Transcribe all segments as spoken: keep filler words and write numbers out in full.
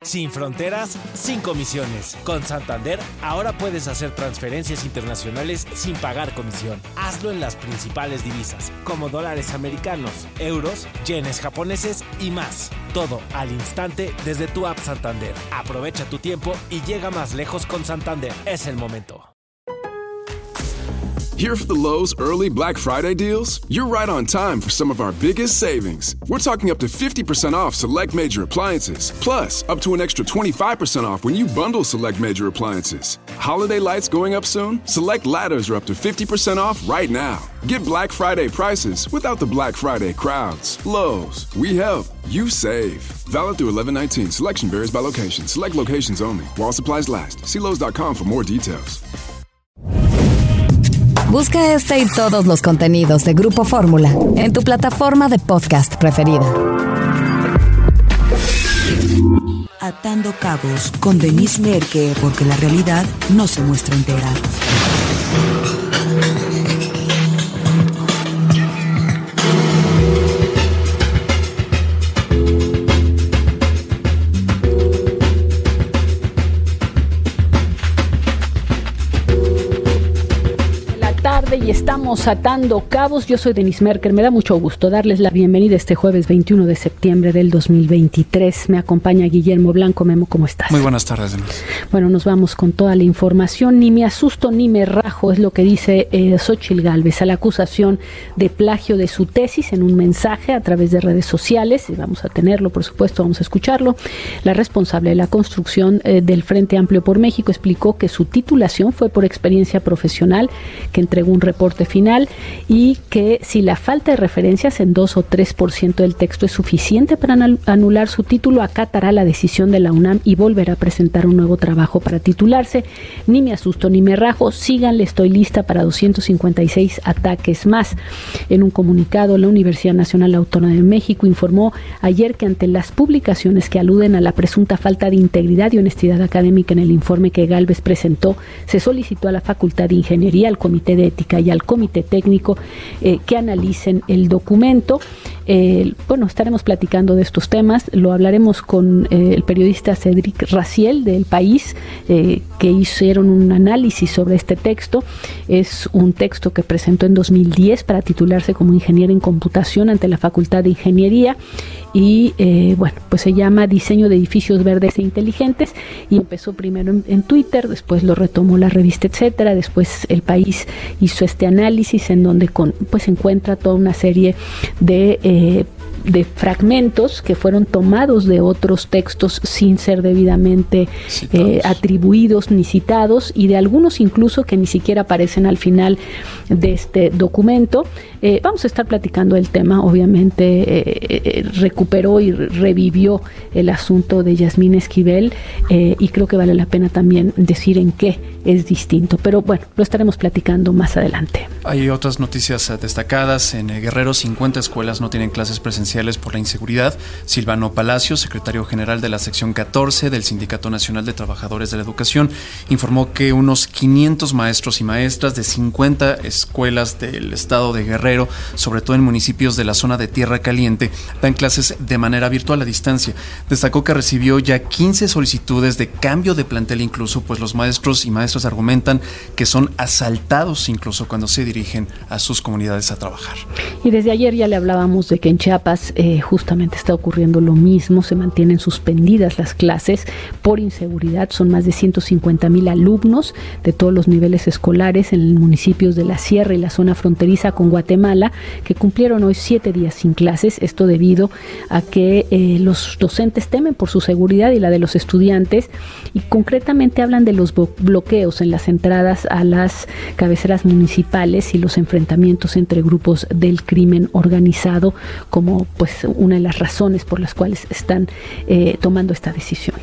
Sin fronteras, sin comisiones. Con Santander, ahora puedes hacer transferencias internacionales sin pagar comisión. Hazlo en las principales divisas, como dólares americanos, euros, yenes japoneses y más. Todo al instante desde tu app Santander. Aprovecha tu tiempo y llega más lejos con Santander. Es el momento. Here for the Lowe's early Black Friday deals? You're right on time for some of our biggest savings. We're talking up to fifty percent off select major appliances, plus up to an extra twenty-five percent off when you bundle select major appliances. Holiday lights going up soon? Select ladders are up to fifty percent off right now. Get Black Friday prices without the Black Friday crowds. Lowe's, we help, you save. Valid through eleven nineteen. Selection varies by location. Select locations only. While supplies last. See Lowe's dot com for more details. Busca este y todos los contenidos de Grupo Fórmula en tu plataforma de podcast preferida. Atando cabos con Denise Merker, porque la realidad no se muestra entera. Y estamos atando cabos. Yo soy Denise Merker. Me da mucho gusto darles la bienvenida este jueves veintiuno de septiembre del dos mil veintitrés. Me acompaña Guillermo Blanco. Memo, ¿cómo estás? Muy buenas tardes, Denise. Bueno, nos vamos con toda la información. Ni me asusto ni me rajo, es lo que dice eh, Xóchitl Gálvez a la acusación de plagio de su tesis en un mensaje a través de redes sociales. Y vamos a tenerlo, por supuesto, vamos a escucharlo. La responsable de la construcción eh, del Frente Amplio por México explicó que su titulación fue por experiencia profesional, que entregó un reporte final y que si la falta de referencias en dos o tres por ciento del texto es suficiente para anular su título, acatará la decisión de la UNAM y volverá a presentar un nuevo trabajo para titularse. Ni me asusto ni me rajo, síganle, estoy lista para doscientos cincuenta y seis ataques más. En un comunicado, la Universidad Nacional Autónoma de México informó ayer que ante las publicaciones que aluden a la presunta falta de integridad y honestidad académica en el informe que Gálvez presentó, se solicitó a la Facultad de Ingeniería, al Comité de Ética y al Comité Técnico eh, que analicen el documento. Eh, bueno, estaremos platicando de estos temas, lo hablaremos con eh, el periodista Cédric Raciel del País, eh, que hicieron un análisis sobre este texto. Es un texto que presentó en dos mil diez para titularse como ingeniero en computación ante la Facultad de Ingeniería y eh, bueno, pues se llama Diseño de Edificios Verdes e Inteligentes y empezó primero en, en Twitter, después lo retomó la revista Etcétera, después El País hizo este análisis en donde con, pues encuentra toda una serie de eh, de fragmentos que fueron tomados de otros textos sin ser debidamente eh, atribuidos ni citados, y de algunos incluso que ni siquiera aparecen al final de este documento. Eh, vamos a estar platicando el tema, obviamente eh, eh, recuperó y revivió el asunto de Yasmín Esquivel eh, y creo que vale la pena también decir en qué es distinto, pero bueno, lo estaremos platicando más adelante. Hay otras noticias destacadas. En Guerrero, cincuenta escuelas no tienen clases presenciales por la inseguridad. Silvano Palacios, secretario general de la sección catorce del Sindicato Nacional de Trabajadores de la Educación, informó que unos quinientos maestros y maestras de cincuenta escuelas del estado de Guerrero, sobre todo en municipios de la zona de Tierra Caliente, dan clases de manera virtual a distancia. Destacó que recibió ya quince solicitudes de cambio de plantel incluso, pues los maestros y maestras argumentan que son asaltados incluso cuando se dirigen a sus comunidades a trabajar. Y desde ayer ya le hablábamos de que en Chiapas eh, justamente está ocurriendo lo mismo, se mantienen suspendidas las clases por inseguridad. Son más de ciento cincuenta mil alumnos de todos los niveles escolares en municipios de la Sierra y la zona fronteriza con Guatemala que cumplieron hoy siete días sin clases, esto debido a que eh, los docentes temen por su seguridad y la de los estudiantes, y concretamente hablan de los bloqueos en las entradas a las cabeceras municipales y los enfrentamientos entre grupos del crimen organizado como pues una de las razones por las cuales están eh, tomando esta decisión.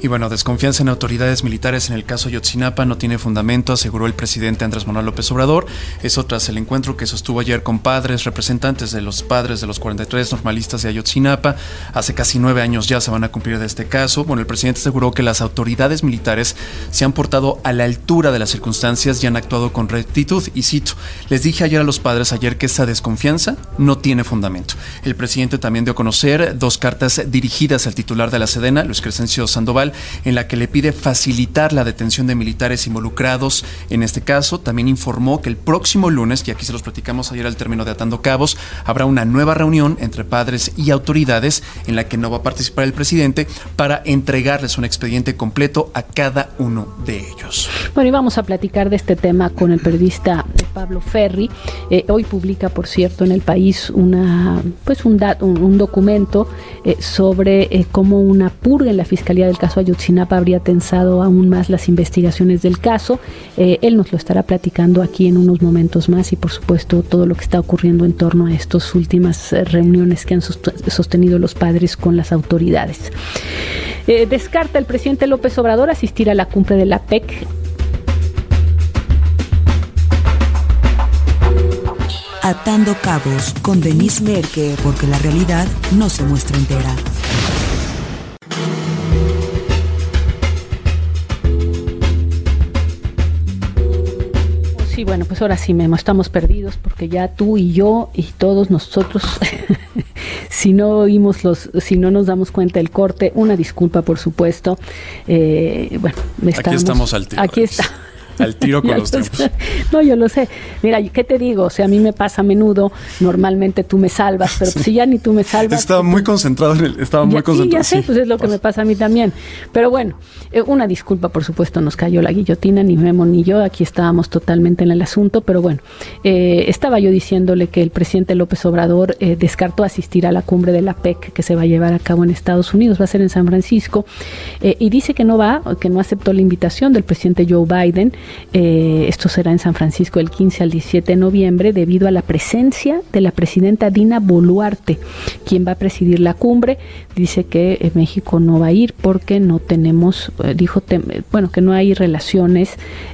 Y bueno, desconfianza en autoridades militares en el caso Ayotzinapa no tiene fundamento, aseguró el presidente Andrés Manuel López Obrador. Eso tras el encuentro que sostuvo ayer con padres, representantes de los padres de los cuarenta y tres normalistas de Ayotzinapa. Hace casi nueve años ya se van a cumplir de este caso. Bueno, el presidente aseguró que las autoridades militares se han portado a la altura de las circunstancias y han actuado con rectitud. Y cito, les dije ayer a los padres ayer que esta desconfianza no tiene fundamento. El presidente también dio a conocer dos cartas dirigidas al titular de la Sedena, Luis Crescencio Sandoval, en la que le pide facilitar la detención de militares involucrados en este caso. También informó que el próximo lunes, y aquí se los platicamos ayer al término de Atando Cabos, habrá una nueva reunión entre padres y autoridades en la que no va a participar el presidente para entregarles un expediente completo a cada uno de ellos. Bueno, y vamos a platicar de este tema con el periodista Pablo Ferri. Eh, hoy publica, por cierto, en El País una, pues un, dat, un, un documento eh, sobre eh, cómo una purga en la Fiscalía del caso Ayotzinapa habría tensado aún más las investigaciones del caso. Eh, él nos lo estará platicando aquí en unos momentos más y, por supuesto, todo lo que está ocurriendo en torno a estas últimas eh, reuniones que han sostenido los padres con las autoridades. Eh, descarta el presidente López Obrador asistir a la cumbre de la P E C. Atando Cabos con Denise Merker, porque la realidad no se muestra entera. Sí, bueno, pues ahora sí, Memo, estamos perdidos porque ya tú y yo y todos nosotros, si no oímos los, si no nos damos cuenta del corte, una disculpa, por supuesto. Eh, bueno, estamos, aquí estamos al tiro. Aquí está. Al tiro con los tiempos. No, yo lo sé. Mira, ¿qué te digo? O sea, a mí me pasa a menudo, normalmente tú me salvas, pero si ya ni tú me salvas. Estaba muy tú, concentrado en el, estaba muy ya, concentrado. Sí, ya sé, pues es lo que me pasa a mí también. Pero bueno, eh, una disculpa, por supuesto, nos cayó la guillotina, ni Memo ni yo, aquí estábamos totalmente en el asunto, pero bueno, eh, estaba yo diciéndole que el presidente López Obrador eh, descartó asistir a la cumbre de la P E C que se va a llevar a cabo en Estados Unidos, va a ser en San Francisco, eh, y dice que no va, que no aceptó la invitación del presidente Joe Biden. eh, Esto será en San Francisco el quince al diecisiete de noviembre debido a la presencia de la presidenta Dina Boluarte, quien va a presidir la cumbre. Dice que eh, México no va a ir porque no tenemos, eh, dijo, te, bueno, que no hay relaciones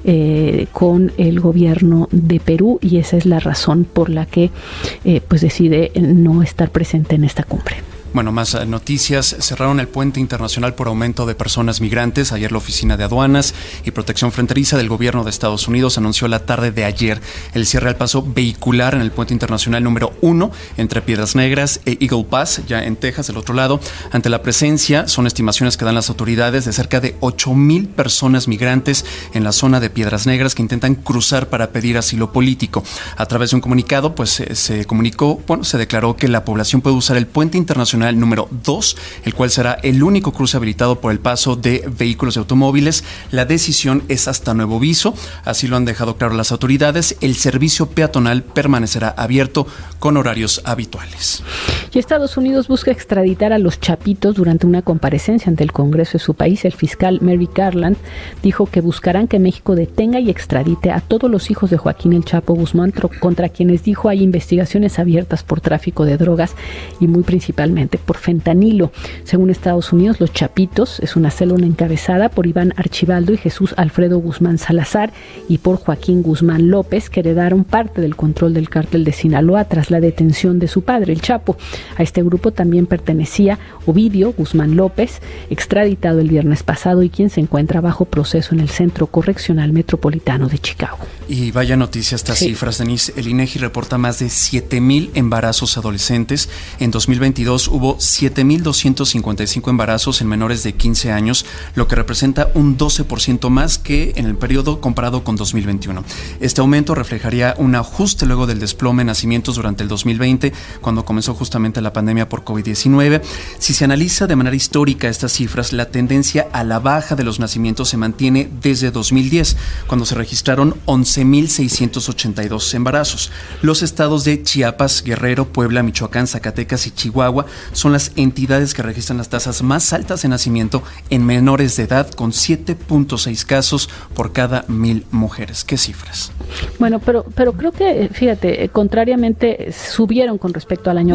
eh, con el gobierno de Perú y esa es la razón por la que eh, pues decide no estar presente en esta cumbre. Bueno, más noticias. Cerraron el puente internacional por aumento de personas migrantes. Ayer la Oficina de Aduanas y Protección Fronteriza del Gobierno de Estados Unidos anunció la tarde de ayer el cierre al paso vehicular en el puente internacional número uno entre Piedras Negras e Eagle Pass, ya en Texas, del otro lado. Ante la presencia, son estimaciones que dan las autoridades, de cerca de ocho mil personas migrantes en la zona de Piedras Negras que intentan cruzar para pedir asilo político. A través de un comunicado, pues se, se comunicó, bueno, se declaró que la población puede usar el puente internacional número dos, el cual será el único cruce habilitado por el paso de vehículos y automóviles. La decisión es hasta nuevo aviso, así lo han dejado claro las autoridades. El servicio peatonal permanecerá abierto con horarios habituales. Y Estados Unidos busca extraditar a los Chapitos. Durante una comparecencia ante el Congreso de su país, el fiscal Merrick Garland dijo que buscarán que México detenga y extradite a todos los hijos de Joaquín El Chapo Guzmán, contra quienes dijo hay investigaciones abiertas por tráfico de drogas y muy principalmente por fentanilo. Según Estados Unidos, los Chapitos es una célula encabezada por Iván Archibaldo y Jesús Alfredo Guzmán Salazar y por Joaquín Guzmán López, que heredaron parte del control del cártel de Sinaloa tras la detención de su padre, el Chapo. A este grupo también pertenecía Ovidio Guzmán López, extraditado el viernes pasado y quien se encuentra bajo proceso en el Centro Correccional Metropolitano de Chicago. Y vaya noticia estas sí. cifras, Denise. El INEGI reporta más de siete mil embarazos adolescentes. En dos mil veintidós hubo siete mil doscientos cincuenta y cinco embarazos en menores de quince años, lo que representa un doce por ciento más que en el periodo comparado con dos mil veintiuno. Este aumento reflejaría un ajuste luego del desplome de nacimientos durante el dos mil veinte, cuando comenzó justamente la pandemia por covid diecinueve. Si se analiza de manera histórica estas cifras, la tendencia a la baja de los nacimientos se mantiene desde dos mil diez, cuando se registraron once mil seiscientos ochenta y dos embarazos. Los estados de Chiapas, Guerrero, Puebla, Michoacán, Zacatecas y Chihuahua son las entidades que registran las tasas más altas de nacimiento en menores de edad, con siete punto seis casos por cada mil mujeres. ¿Qué cifras? Bueno, pero, pero creo que, fíjate, contrariamente subieron con respecto al año uh-huh. pasado.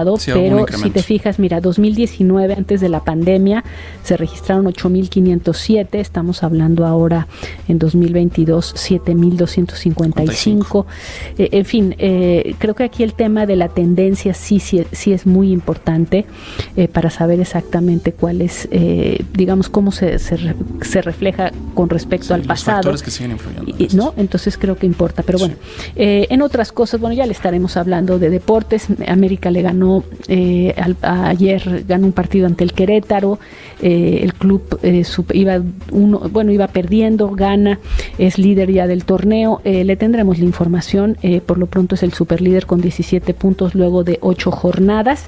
pasado, sí, pero si te fijas, mira, dos mil diecinueve, antes de la pandemia, se registraron ocho mil quinientos siete, estamos hablando ahora en dos mil veintidós, siete mil doscientos cincuenta y cinco. Eh, en fin, eh, creo que aquí el tema de la tendencia sí, sí, sí es muy importante eh, para saber exactamente cuál es, eh, digamos, cómo se, se, re, se refleja con respecto sí, al pasado. Los factores que siguen influyendo. Y, ¿no? Entonces creo que importa, pero bueno, sí. eh, en otras cosas, bueno, ya le estaremos hablando de deportes. América le ganó eh, al, a, ayer ganó un partido ante el Querétaro, eh, el club eh, sub, iba uno, bueno iba perdiendo, gana, es líder ya del torneo, eh, le tendremos la información, eh, por lo pronto es el superlíder con diecisiete puntos luego de ocho jornadas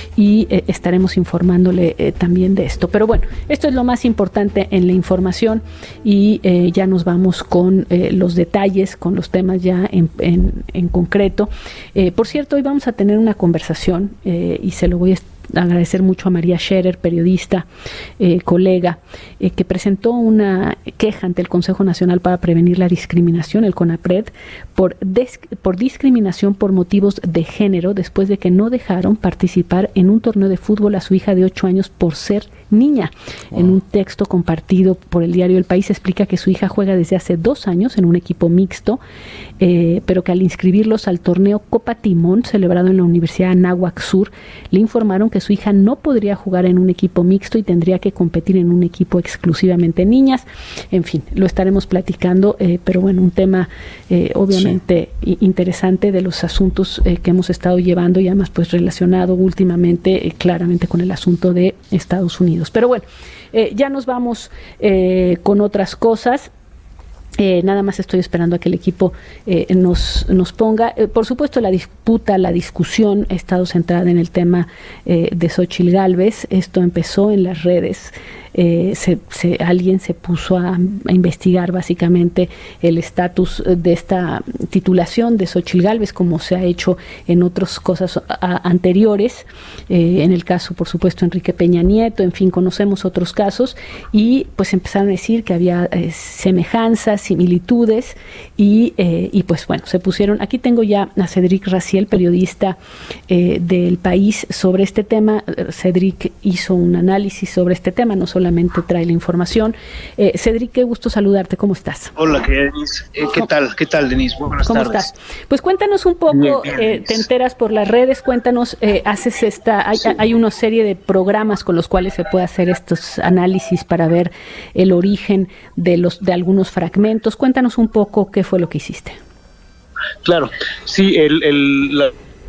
y eh, estaremos informándole eh, también de esto, pero bueno, esto es lo más importante en la información y eh, ya nos vamos con eh, los detalles, con los temas ya en, en, en concreto. Eh, por cierto, hoy vamos a tener una conversación eh, y se lo voy a agradecer mucho a María Scherer, periodista, eh, colega, eh, que presentó una queja ante el Consejo Nacional para Prevenir la Discriminación, el CONAPRED, por, des, por discriminación por motivos de género, después de que no dejaron participar en un torneo de fútbol a su hija de ocho años por ser niña. Wow. En un texto compartido por el diario El País explica que su hija juega desde hace dos años en un equipo mixto, eh, pero que al inscribirlos al torneo Copa Timón, celebrado en la Universidad Anáhuac Sur, le informaron que su hija no podría jugar en un equipo mixto y tendría que competir en un equipo exclusivamente niñas. En fin, lo estaremos platicando, eh, pero bueno, un tema eh, obviamente sí. interesante de los asuntos eh, que hemos estado llevando y además pues relacionado últimamente eh, claramente con el asunto de Estados Unidos. Pero bueno, eh, ya nos vamos eh, con otras cosas. Eh, nada más estoy esperando a que el equipo eh, nos, nos ponga. Eh, por supuesto, la disputa, la discusión ha estado centrada en el tema eh, de Xóchitl Gálvez. Esto empezó en las redes. Eh, se, se, alguien se puso a, a investigar básicamente el estatus de esta titulación de Xóchitl Gálvez, como se ha hecho en otras cosas a, anteriores, eh, en el caso, por supuesto, Enrique Peña Nieto, en fin, conocemos otros casos, y pues empezaron a decir que había eh, semejanzas, similitudes, y, eh, y pues bueno, se pusieron, aquí tengo ya a Cedric Raciel, periodista eh, del País, sobre este tema. Cedric hizo un análisis sobre este tema, no solamente trae la información. Eh, Cedric, qué gusto saludarte, ¿cómo estás? Hola, querida Denise. Eh, ¿Qué tal? ¿Qué tal, Denise? Buenas ¿Cómo tardes. estás? Pues cuéntanos un poco, bien, bien, eh, te enteras por las redes, cuéntanos, eh, haces esta, hay, sí. hay una serie de programas con los cuales se puede hacer estos análisis para ver el origen de los de algunos fragmentos. Cuéntanos un poco qué fue lo que hiciste. Claro, sí, el, el la...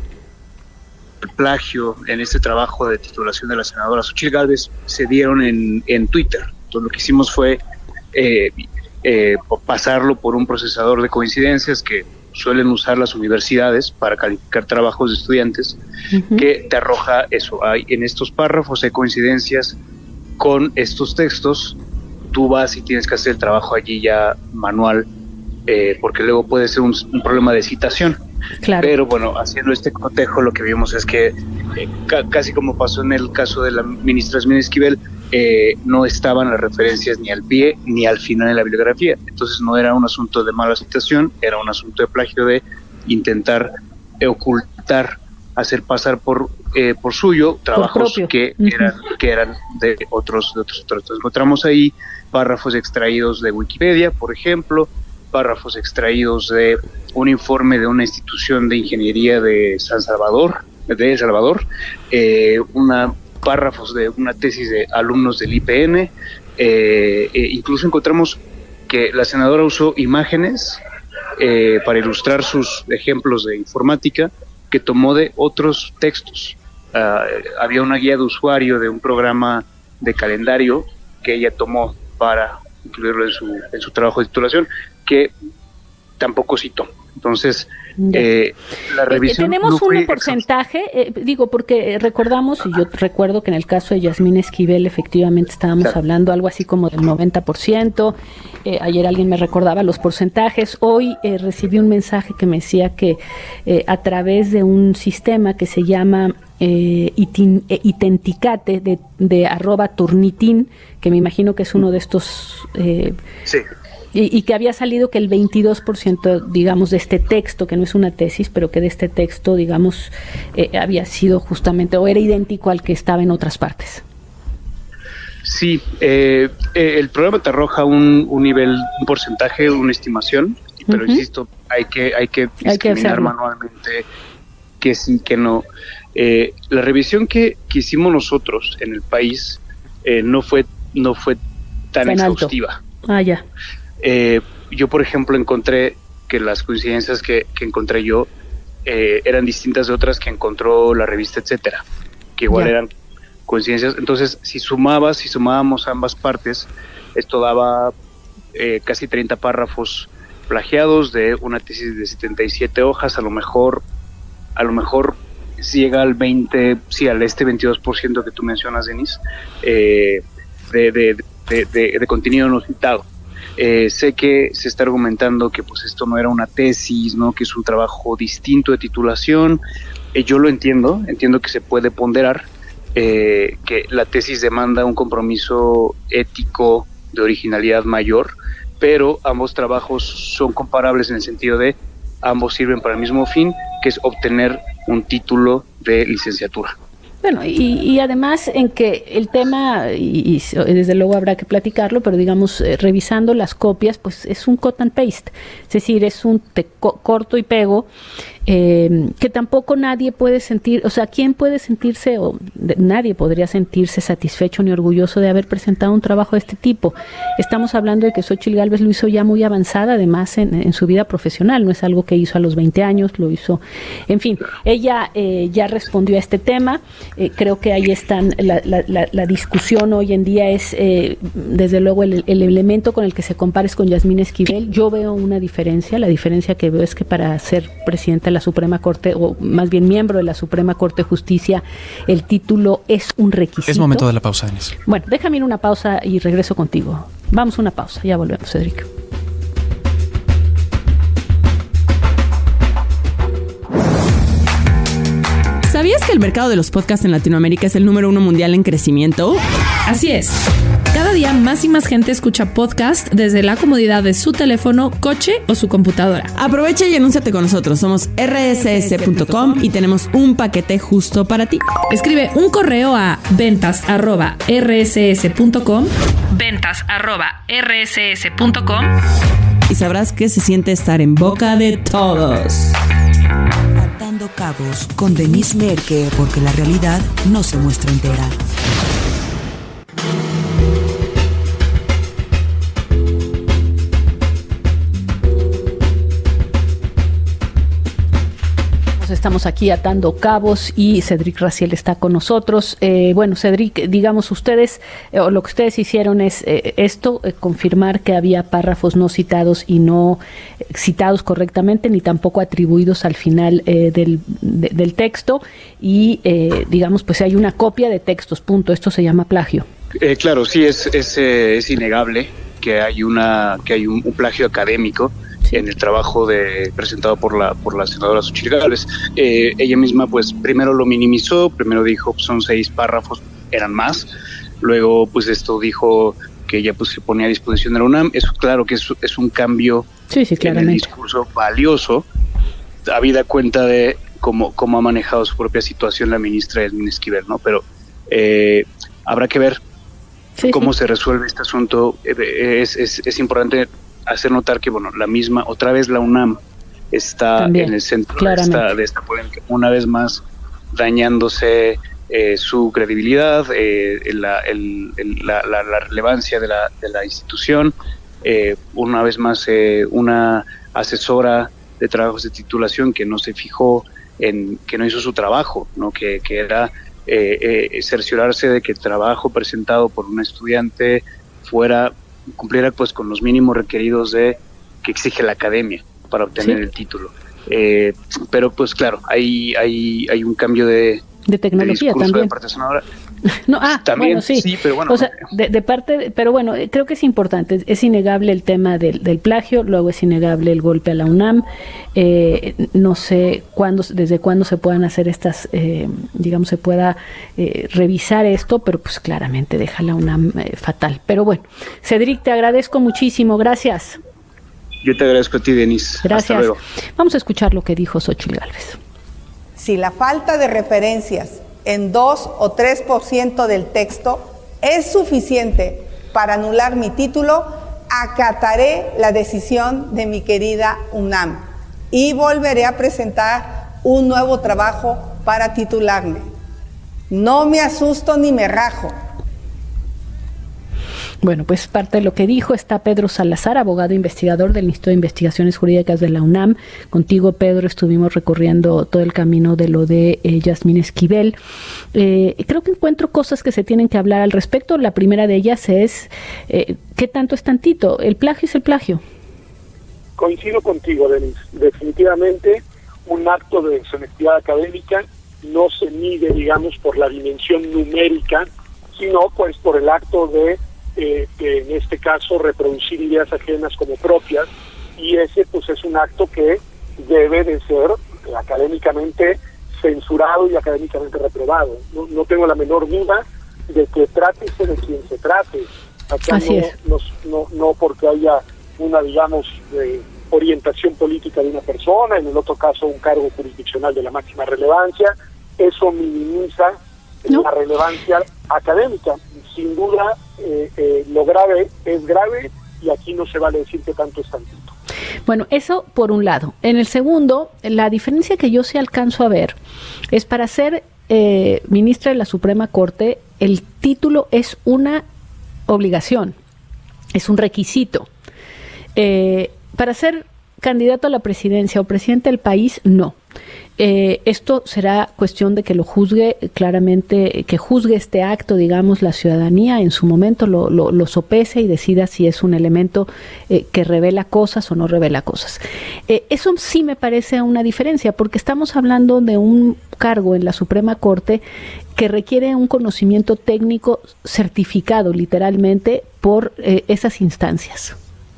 el plagio en este trabajo de titulación de la senadora Xóchitl Gálvez se dieron en, en Twitter. Entonces lo que hicimos fue eh, eh, pasarlo por un procesador de coincidencias que suelen usar las universidades para calificar trabajos de estudiantes, uh-huh. que te arroja eso. Hay, en estos párrafos hay coincidencias con estos textos. Tú vas y tienes que hacer el trabajo allí ya manual, eh, porque luego puede ser un, un problema de citación. Claro. Pero bueno, haciendo este cotejo, lo que vimos es que eh, ca- casi como pasó en el caso de la ministra Yasmín Esquivel, eh, no estaban las referencias ni al pie ni al final de la bibliografía. Entonces no era un asunto de mala citación, era un asunto de plagio, de intentar ocultar, hacer pasar por eh, por suyo trabajos por que uh-huh. eran que eran de otros de otros autores. Encontramos ahí párrafos extraídos de Wikipedia, por ejemplo, párrafos extraídos de un informe de una institución de ingeniería de San Salvador, de El Salvador, eh, una párrafos de una tesis de alumnos del I P N, eh, eh, incluso encontramos que la senadora usó imágenes eh, para ilustrar sus ejemplos de informática que tomó de otros textos. Uh, había una guía de usuario de un programa de calendario que ella tomó para incluirlo en su, en su trabajo de titulación, que tampoco citó. Entonces, eh, la revisión... Eh, tenemos no fue un porcentaje, eh, digo, porque recordamos, y yo recuerdo que en el caso de Yasmín Esquivel efectivamente estábamos claro. hablando algo así como del noventa por ciento, eh, ayer alguien me recordaba los porcentajes, hoy eh, recibí un mensaje que me decía que eh, a través de un sistema que se llama eh, itin, eh, Itenticate de, de arroba Turnitin, que me imagino que es uno de estos... Eh, sí. Y, y que había salido que el veintidós por ciento, digamos, de este texto, que no es una tesis, pero que de este texto, digamos, eh, había sido justamente, o era idéntico al que estaba en otras partes. Sí, eh, eh, el programa te arroja un, un nivel, un porcentaje, una estimación, pero uh-huh. insisto, hay que hay que discriminar hay manualmente que sí, que no. Eh, la revisión que, que hicimos nosotros en el país eh, no fue no fue tan, tan exhaustiva. Alto. Ah, ya. Eh, yo, por ejemplo, encontré que las coincidencias que, que encontré yo eh, eran distintas de otras que encontró la revista Etcétera, que igual ya. eran coincidencias. Entonces, si sumabas, si sumábamos ambas partes, esto daba eh, casi treinta párrafos plagiados de una tesis de setenta y siete hojas. A lo mejor, a lo mejor llega al veinte, sí, al este veintidós por ciento que tú mencionas, Denise, eh, de, de, de, de, de contenido no citado. Eh, sé que se está argumentando que pues esto no era una tesis, ¿no? Que es un trabajo distinto de titulación. Eh, yo lo entiendo, entiendo que se puede ponderar, eh, que la tesis demanda un compromiso ético de originalidad mayor, pero ambos trabajos son comparables en el sentido de ambos sirven para el mismo fin, que es obtener un título de licenciatura. Bueno, y, y además en que el tema, y, y desde luego habrá que platicarlo, pero digamos, eh, revisando las copias, pues es un cut and paste, es decir, es un te co corto y pego, eh, que tampoco nadie puede sentir, o sea, ¿quién puede sentirse, o de, nadie podría sentirse satisfecho ni orgulloso de haber presentado un trabajo de este tipo? Estamos hablando de que Xóchitl Gálvez lo hizo ya muy avanzada, además en, en su vida profesional, no es algo que hizo a los veinte años, lo hizo, en fin, ella eh, ya respondió a este tema. Eh, creo que ahí están, la, la, la, la discusión hoy en día es, eh, desde luego, el, el elemento con el que se compara es con Yasmín Esquivel. Yo veo una diferencia, la diferencia que veo es que para ser presidenta de la Suprema Corte, o más bien miembro de la Suprema Corte de Justicia, el título es un requisito. Es momento de la pausa, Denise. Bueno, déjame ir una pausa y regreso contigo. Vamos a una pausa, ya volvemos, Cedric. ¿Sabías que el mercado de los podcasts en Latinoamérica es el número uno mundial en crecimiento? Así es. Cada día más y más gente escucha podcast desde la comodidad de su teléfono, coche o su computadora. Aprovecha y anúnciate con nosotros. Somos erre ese ese punto com y tenemos un paquete justo para ti. Escribe un correo a ventas arroba erre ese ese punto com, ventas arroba erre ese ese punto com, y sabrás que se siente estar en boca de todos. Atando cabos con Denise Merker, porque la realidad no se muestra entera. Estamos aquí atando cabos y Cedric Raziel está con nosotros. Eh, bueno, Cedric, digamos ustedes, eh, o lo que ustedes hicieron es eh, esto, eh, confirmar que había párrafos no citados y no eh, citados correctamente, ni tampoco atribuidos al final eh, del, de, del texto, y eh, digamos, pues hay una copia de textos, punto. Esto se llama plagio. Eh, claro, sí, es, es, eh, es innegable que hay, una, que hay un, un plagio académico en el trabajo de presentado por la por la senadora Xóchitl Gálvez. Eh, ella misma pues primero lo minimizó, primero dijo pues, son seis párrafos, eran más, luego pues esto dijo que ella pues se ponía a disposición de la UNAM. Eso claro que es, es un cambio sí, sí, en el discurso valioso, habida cuenta de cómo, cómo ha manejado su propia situación la ministra Yasmín Esquivel, ¿no? Pero eh, habrá que ver sí, cómo sí. se resuelve este asunto. Es, es, es importante hacer notar que, bueno, la misma, otra vez la UNAM está También, en el centro de esta, de esta polémica, una vez más dañándose eh, su credibilidad, eh, la, el, el, la, la, la relevancia de la, de la institución, eh, una vez más eh, una asesora de trabajos de titulación que no se fijó en, que no hizo su trabajo, ¿no? que, que era eh, eh, cerciorarse de que el trabajo presentado por un estudiante fuera cumpliera pues con los mínimos requeridos de que exige la academia para obtener sí. el título. Eh, pero pues claro, hay hay hay un cambio de, de tecnología de también. De parte de senadora. No, ah, También, bueno, sí. sí, pero bueno. O sea, de, de parte, pero bueno, creo que es importante. Es innegable el tema del, del plagio, luego es innegable el golpe a la UNAM. Eh, no sé cuándo, desde cuándo se puedan hacer estas, eh, digamos, se pueda eh, revisar esto, pero pues claramente deja a la UNAM eh, fatal. Pero bueno, Cedric, te agradezco muchísimo. Gracias. Yo te agradezco a ti, Denise. Gracias. Hasta luego. Vamos a escuchar lo que dijo Xóchitl Gálvez. Si la falta de referencias en dos o tres por ciento del texto es suficiente para anular mi título, acataré la decisión de mi querida UNAM y volveré a presentar un nuevo trabajo para titularme. No me asusto ni me rajo. Bueno, pues parte de lo que dijo. Está Pedro Salazar, abogado investigador del Instituto de Investigaciones Jurídicas de la UNAM. Contigo, Pedro, estuvimos recorriendo todo el camino de lo de eh, Yasmín Esquivel. Eh, creo que encuentro cosas que se tienen que hablar al respecto. La primera de ellas es, eh, ¿qué tanto es tantito? El plagio es el plagio. Coincido contigo, Denise. Definitivamente, un acto de deshonestidad académica no se mide, digamos, por la dimensión numérica, sino pues por el acto de Eh, que en este caso reproducir ideas ajenas como propias, y ese pues es un acto que debe de ser académicamente censurado y académicamente reprobado. No, no tengo la menor duda de que trátese de quien se trate. Acá Así no, es. no, no, no porque haya una, digamos, eh, orientación política de una persona, en el otro caso un cargo jurisdiccional de la máxima relevancia, eso minimiza ¿No? la relevancia académica. Sin duda, eh, eh, lo grave es grave, y aquí no se vale decir que tanto es tantito. Bueno, eso por un lado. En el segundo, la diferencia que yo sí alcanzo a ver es para ser eh, ministra de la Suprema Corte, el título es una obligación, es un requisito. Eh, para ser candidato a la presidencia o presidente del país, no. Eh, esto será cuestión de que lo juzgue claramente, que juzgue este acto, digamos, la ciudadanía en su momento, lo, lo, lo sopese y decida si es un elemento eh, que revela cosas o no revela cosas. Eh, eso sí me parece una diferencia, porque estamos hablando de un cargo en la Suprema Corte que requiere un conocimiento técnico certificado, literalmente, por eh, esas instancias.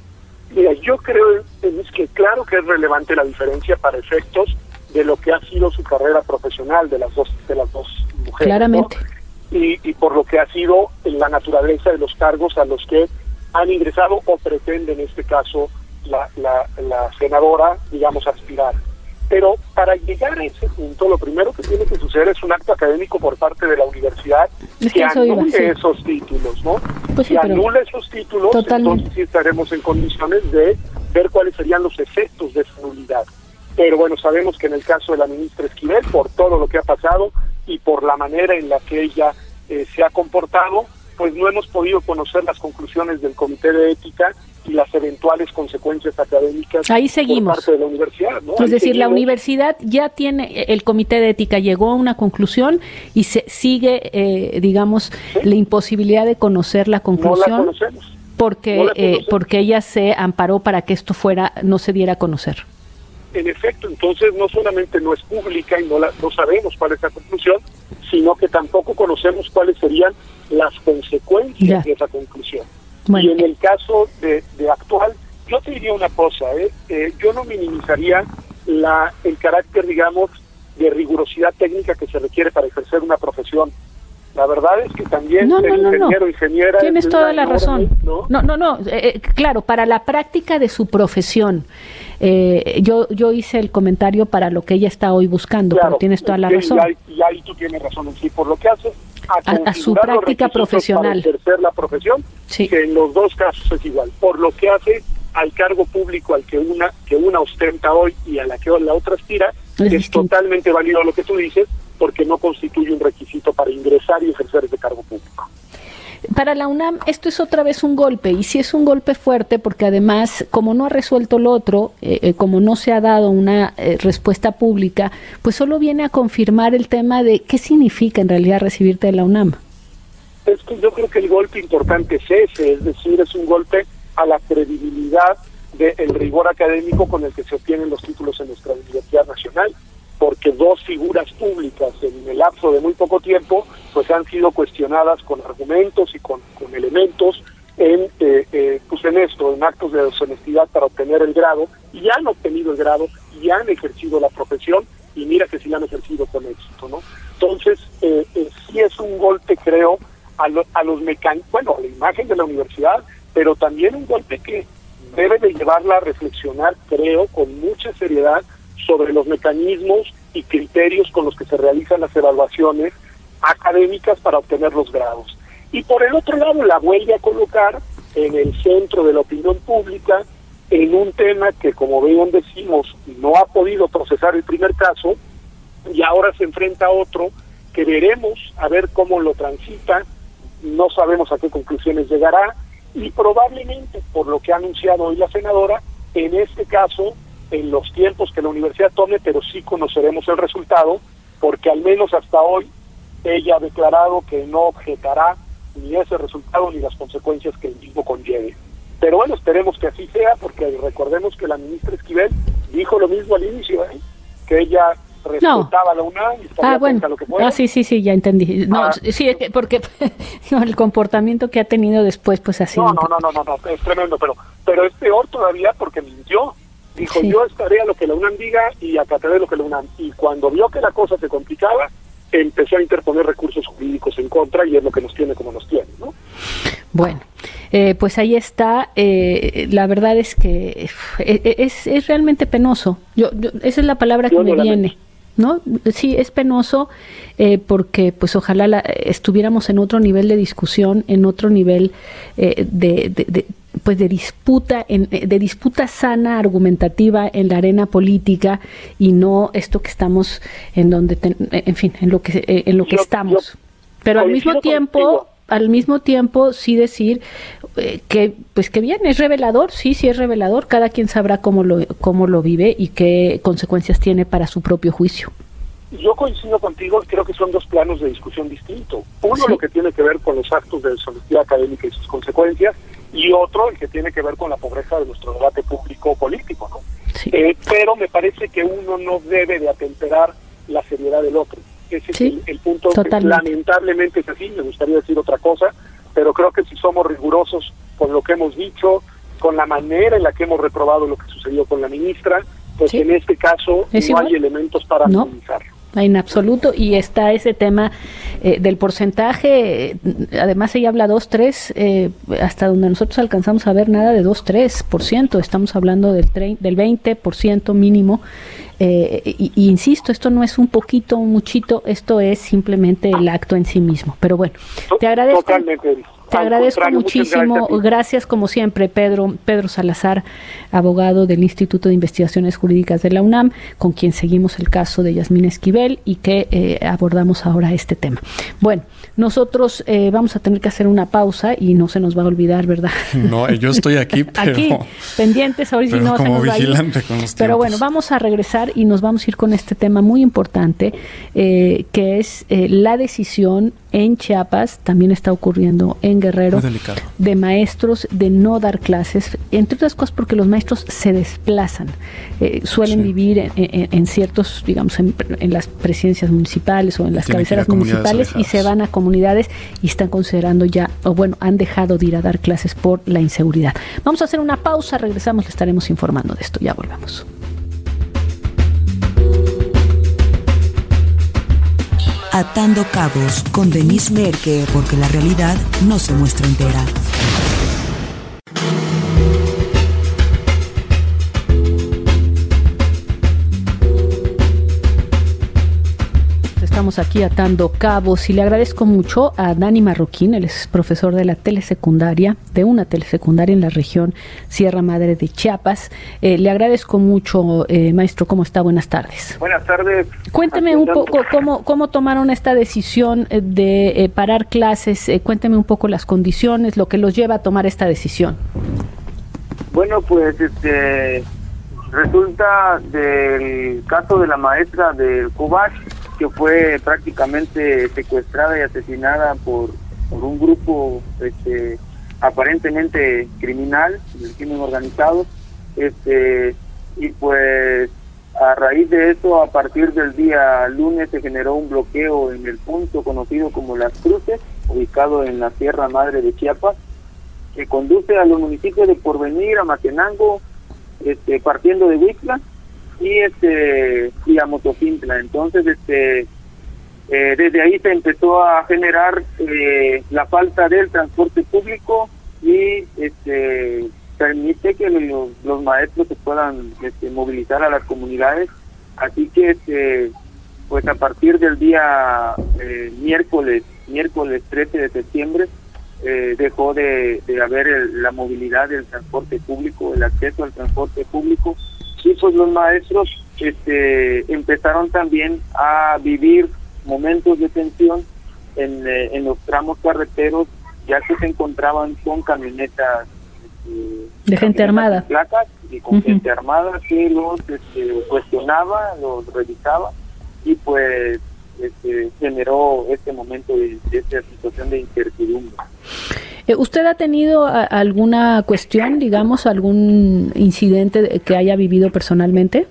Mira, yo creo es que claro que es relevante la diferencia para efectos de lo que ha sido su carrera profesional de las dos de las dos mujeres, claramente, ¿no? y, y por lo que ha sido la naturaleza de los cargos a los que han ingresado o pretende en este caso la, la, la senadora, digamos, aspirar. Pero para llegar a ese punto, lo primero que tiene que suceder es un acto académico por parte de la universidad es que, que eso anule iba, sí. esos títulos, ¿no? Pues sí, si pero anula esos títulos, totalmente. entonces sí estaremos en condiciones de ver cuáles serían los efectos de esa nulidad. Pero bueno, sabemos que en el caso de la ministra Esquivel, por todo lo que ha pasado y por la manera en la que ella eh, se ha comportado, pues no hemos podido conocer las conclusiones del Comité de Ética y las eventuales consecuencias académicas ahí seguimos. por parte de la universidad, ¿no? Es Ahí decir, seguimos. la universidad ya tiene, el Comité de Ética llegó a una conclusión y se sigue, eh, digamos, ¿sí? la imposibilidad de conocer la conclusión. No la conocemos. Porque, no la eh, porque ella se amparó para que esto fuera, no se diera a conocer. En efecto, entonces no solamente no es pública y no, la, no sabemos cuál es la conclusión, sino que tampoco conocemos cuáles serían las consecuencias ya. de esa conclusión. Bueno. Y en el caso de, de actual, yo te diría una cosa, ¿eh? Eh, yo no minimizaría la el carácter, digamos, de rigurosidad técnica que se requiere para ejercer una profesión. La verdad es que también no, ser no, no, ingeniero, no. ingeniera... Tienes toda la enorme, razón. No, no, no, no. Eh, claro, para la práctica de su profesión. Eh, yo yo hice el comentario para lo que ella está hoy buscando, claro, pero tienes toda la sí, razón. Y ahí, y ahí tú tienes razón en sí, por lo que hace a, a, a su práctica profesional. Para ejercer la profesión, sí. que en los dos casos es igual. Por lo que hace al cargo público al que una que una ostenta hoy y a la que la otra aspira, es, es totalmente válido lo que tú dices, porque no constituye un requisito para ingresar y ejercer ese cargo público. Para la UNAM esto es otra vez un golpe, y sí es un golpe fuerte porque además, como no ha resuelto lo otro, eh, eh, como no se ha dado una eh, respuesta pública, pues solo viene a confirmar el tema de qué significa en realidad recibirte de la UNAM. Es que yo creo que el golpe importante es ese, es decir, es un golpe a la credibilidad del rigor académico con el que se obtienen los títulos en nuestra Universidad Nacional, porque dos figuras públicas en el lapso de muy poco tiempo pues han sido cuestionadas con argumentos y con, con elementos en, eh, eh, pues en esto, en actos de deshonestidad para obtener el grado, y han obtenido el grado, y han ejercido la profesión, y mira que sí la han ejercido con éxito, ¿no? Entonces, eh, eh, sí es un golpe, creo, a, lo, a los mecánicos, bueno, a la imagen de la universidad, pero también un golpe que debe de llevarla a reflexionar, creo, con mucha seriedad sobre los mecanismos y criterios con los que se realizan las evaluaciones académicas para obtener los grados. Y por el otro lado, la vuelve a colocar en el centro de la opinión pública en un tema que, como bien decimos, no ha podido procesar el primer caso, y ahora se enfrenta a otro que veremos a ver cómo lo transita, no sabemos a qué conclusiones llegará, y probablemente, por lo que ha anunciado hoy la senadora, en este caso, en los tiempos que la universidad tome, pero sí conoceremos el resultado, porque al menos hasta hoy ella ha declarado que no objetará ni ese resultado ni las consecuencias que el mismo conlleve. Pero bueno, esperemos que así sea, porque recordemos que la ministra Esquivel dijo lo mismo al inicio, ¿eh? Que ella respetaba no. la UNAM y estaría ah, bueno. a lo que fuera. Ah, sí, sí, sí, ya entendí. No, ah. sí, es que porque no, el comportamiento que ha tenido después, pues así. No, no, no, no, no, no, es tremendo, pero pero es peor todavía porque mintió. Dijo, sí. yo estaré a lo que la UNAM diga y acataré lo que la UNAM. Y cuando vio que la cosa se complicaba, empezó a interponer recursos jurídicos en contra, y es lo que nos tiene como nos tiene, ¿no? Bueno, eh, pues ahí está. Eh, la verdad es que es, es realmente penoso. Yo, yo esa es la palabra que yo me no viene, ¿no? Sí, es penoso eh, porque pues ojalá la, estuviéramos en otro nivel de discusión, en otro nivel eh, de, de, de pues de disputa en, de disputa sana, argumentativa en la arena política, y no esto que estamos en donde ten, en fin en lo que en lo que yo, estamos yo, pero al mismo tiempo contigo. al mismo tiempo sí decir eh, que pues que bien, es revelador, sí, sí es revelador, cada quien sabrá cómo lo cómo lo vive y qué consecuencias tiene para su propio juicio. Yo coincido contigo, creo que son dos planos de discusión distintos. Uno, ¿sí? Lo que tiene que ver con los actos de deshonestidad académica y sus consecuencias, y otro, el que tiene que ver con la pobreza de nuestro debate público político, ¿no? Sí. Eh, pero me parece que uno no debe de atemperar la seriedad del otro. Ese sí, es el, el punto que lamentablemente es así, me gustaría decir otra cosa, pero creo que si somos rigurosos con lo que hemos dicho, con la manera en la que hemos reprobado lo que sucedió con la ministra, pues sí. en este caso ¿Es no igual? hay elementos para no. minimizarlo. En absoluto, y está ese tema eh, del porcentaje, eh, además ella habla dos, tres, eh, hasta donde nosotros alcanzamos a ver nada de dos, tres por ciento, estamos hablando del, tre- del veinte por ciento mínimo, eh, y, y insisto, esto no es un poquito, un muchito, esto es simplemente el acto en sí mismo, pero bueno, te agradezco. Totalmente. Te agradezco muchísimo, gracias, gracias como siempre, Pedro, Pedro Salazar, abogado del Instituto de Investigaciones Jurídicas de la UNAM, con quien seguimos el caso de Yasmín Esquivel y que eh, abordamos ahora este tema. Bueno, nosotros eh, vamos a tener que hacer una pausa y no se nos va a olvidar, ¿verdad? No, yo estoy aquí, pero... Aquí, pendientes, ahora si no se nos va a ir. Con los pero bueno, vamos a regresar y nos vamos a ir con este tema muy importante, eh, que es eh, la decisión en Chiapas, también está ocurriendo en Guerrero, de maestros de no dar clases, entre otras cosas porque los maestros se desplazan, eh, suelen sí. vivir en, en, en ciertos, digamos, en, en las presidencias municipales o en las Tienen cabeceras municipales alejadas. Y se van a comunidades y están considerando ya, o bueno, han dejado de ir a dar clases por la inseguridad. Vamos a hacer una pausa, regresamos, le estaremos informando de esto, ya volvemos. Atando Cabos con Denise Merker, porque la realidad no se muestra entera. Estamos aquí atando cabos y le agradezco mucho a Dani Marroquín, él es profesor de la telesecundaria, de una telesecundaria en la región Sierra Madre de Chiapas. Eh, le agradezco mucho, eh, maestro, ¿cómo está? Buenas tardes. Buenas tardes. Cuénteme un poco cómo, cómo tomaron esta decisión de eh, parar clases, eh, cuénteme un poco las condiciones, lo que los lleva a tomar esta decisión. Bueno, pues este resulta del caso de la maestra del Cobach, que fue prácticamente secuestrada y asesinada por, por un grupo este, aparentemente criminal, del crimen organizado, este y pues a raíz de eso, a partir del día lunes se generó un bloqueo en el punto conocido como Las Cruces, ubicado en la Sierra Madre de Chiapas, que conduce a los municipios de Porvenir, Amatenango, este, partiendo de Huixtla y este y a Motocintla. Entonces, este eh, desde ahí se empezó a generar eh, la falta del transporte público y este permite que los, los maestros se puedan este, movilizar a las comunidades. Así que este pues a partir del día eh, miércoles miércoles trece de septiembre eh, dejó de, de haber el, la movilidad del transporte público, el acceso al transporte público, y pues los maestros este empezaron también a vivir momentos de tensión en, eh, en los tramos carreteros, ya que se encontraban con camionetas este, de gente armada, placas y con uh-huh. gente armada que los este, cuestionaba, los revisaba, y pues este, generó este momento de, de esta situación de incertidumbre. Eh, ¿Usted ha tenido a, alguna cuestión, digamos, algún incidente que haya vivido personalmente?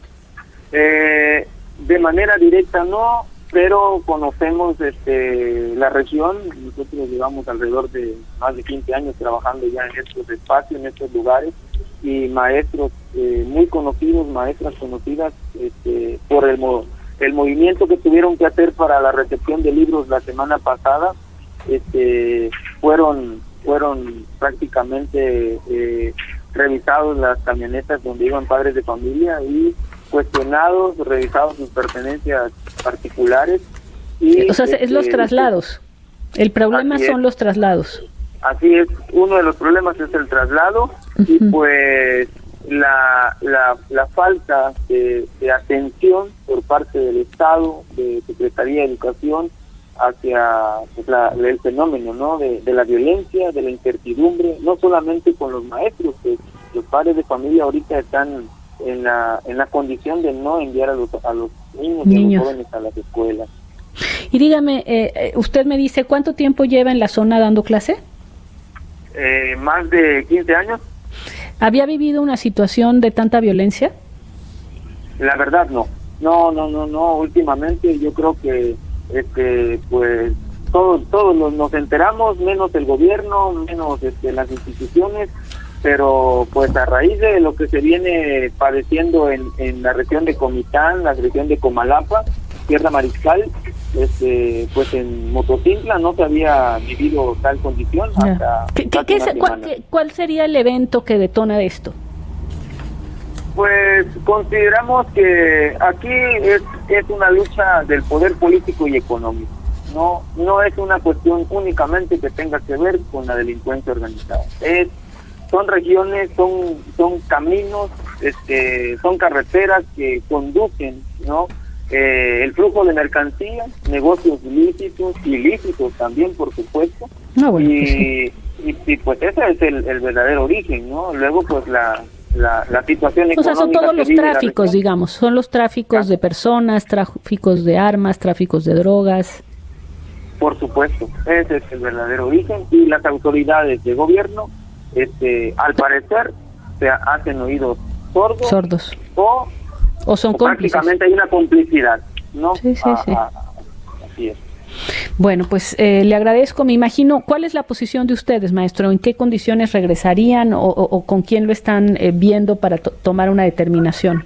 Eh, de manera directa no, pero conocemos este, la región. Nosotros llevamos alrededor de más de quince años trabajando ya en estos espacios, en estos lugares, y maestros eh, muy conocidos, maestras conocidas este, por el, el movimiento que tuvieron que hacer para la recepción de libros la semana pasada. Este, fueron fueron prácticamente eh, revisados las camionetas donde iban padres de familia y cuestionados, revisados sus pertenencias particulares. Y, o sea, este, es los traslados. El problema son es. los traslados. Así es, uno de los problemas es el traslado, uh-huh. y pues la la, la falta de, de atención por parte del Estado, de Secretaría de Educación, hacia pues, la, el fenómeno, ¿no? De, de la violencia, de la incertidumbre, no solamente con los maestros, que los padres de familia ahorita están en la en la condición de no enviar a los a los niños, niños. y a los jóvenes a las escuelas. Y dígame, eh, usted me dice, ¿cuánto tiempo lleva en la zona dando clase? Eh, más de quince años. ¿Había vivido una situación de tanta violencia? La verdad no, no, no, no, no. Últimamente yo creo que este pues todos todos nos, nos enteramos, menos el gobierno, menos este, las instituciones, pero pues a raíz de lo que se viene padeciendo en, en la región de Comitán, la región de Comalapa, Sierra Mariscal, este pues en Motocintla no se había vivido tal condición. Yeah. hasta ¿Qué, qué, qué es, cuál, qué, ¿Cuál sería el evento que detona esto? Pues consideramos que aquí es, es una lucha del poder político y económico. No no es una cuestión únicamente que tenga que ver con la delincuencia organizada. Es son regiones, son son caminos, este, son carreteras que conducen, ¿no? Eh, el flujo de mercancías, negocios lícitos, ilícitos también, por supuesto. No, bueno, y, pues sí. y, y pues ese es el, el verdadero origen, ¿no? Luego pues la La, la situación económica. O sea, son todos los tráficos, digamos, son los tráficos de personas, tráficos de armas, tráficos de drogas. Por supuesto, ese es el verdadero origen, y las autoridades de gobierno, este, al parecer, se hacen oídos sordos, sordos. o, o son o cómplices. Prácticamente hay una complicidad, ¿no? Sí, sí, a, sí. A, así es. Bueno, pues eh, le agradezco. Me imagino, ¿cuál es la posición de ustedes, maestro? ¿En qué condiciones regresarían o, o, o con quién lo están eh, viendo para to- tomar una determinación?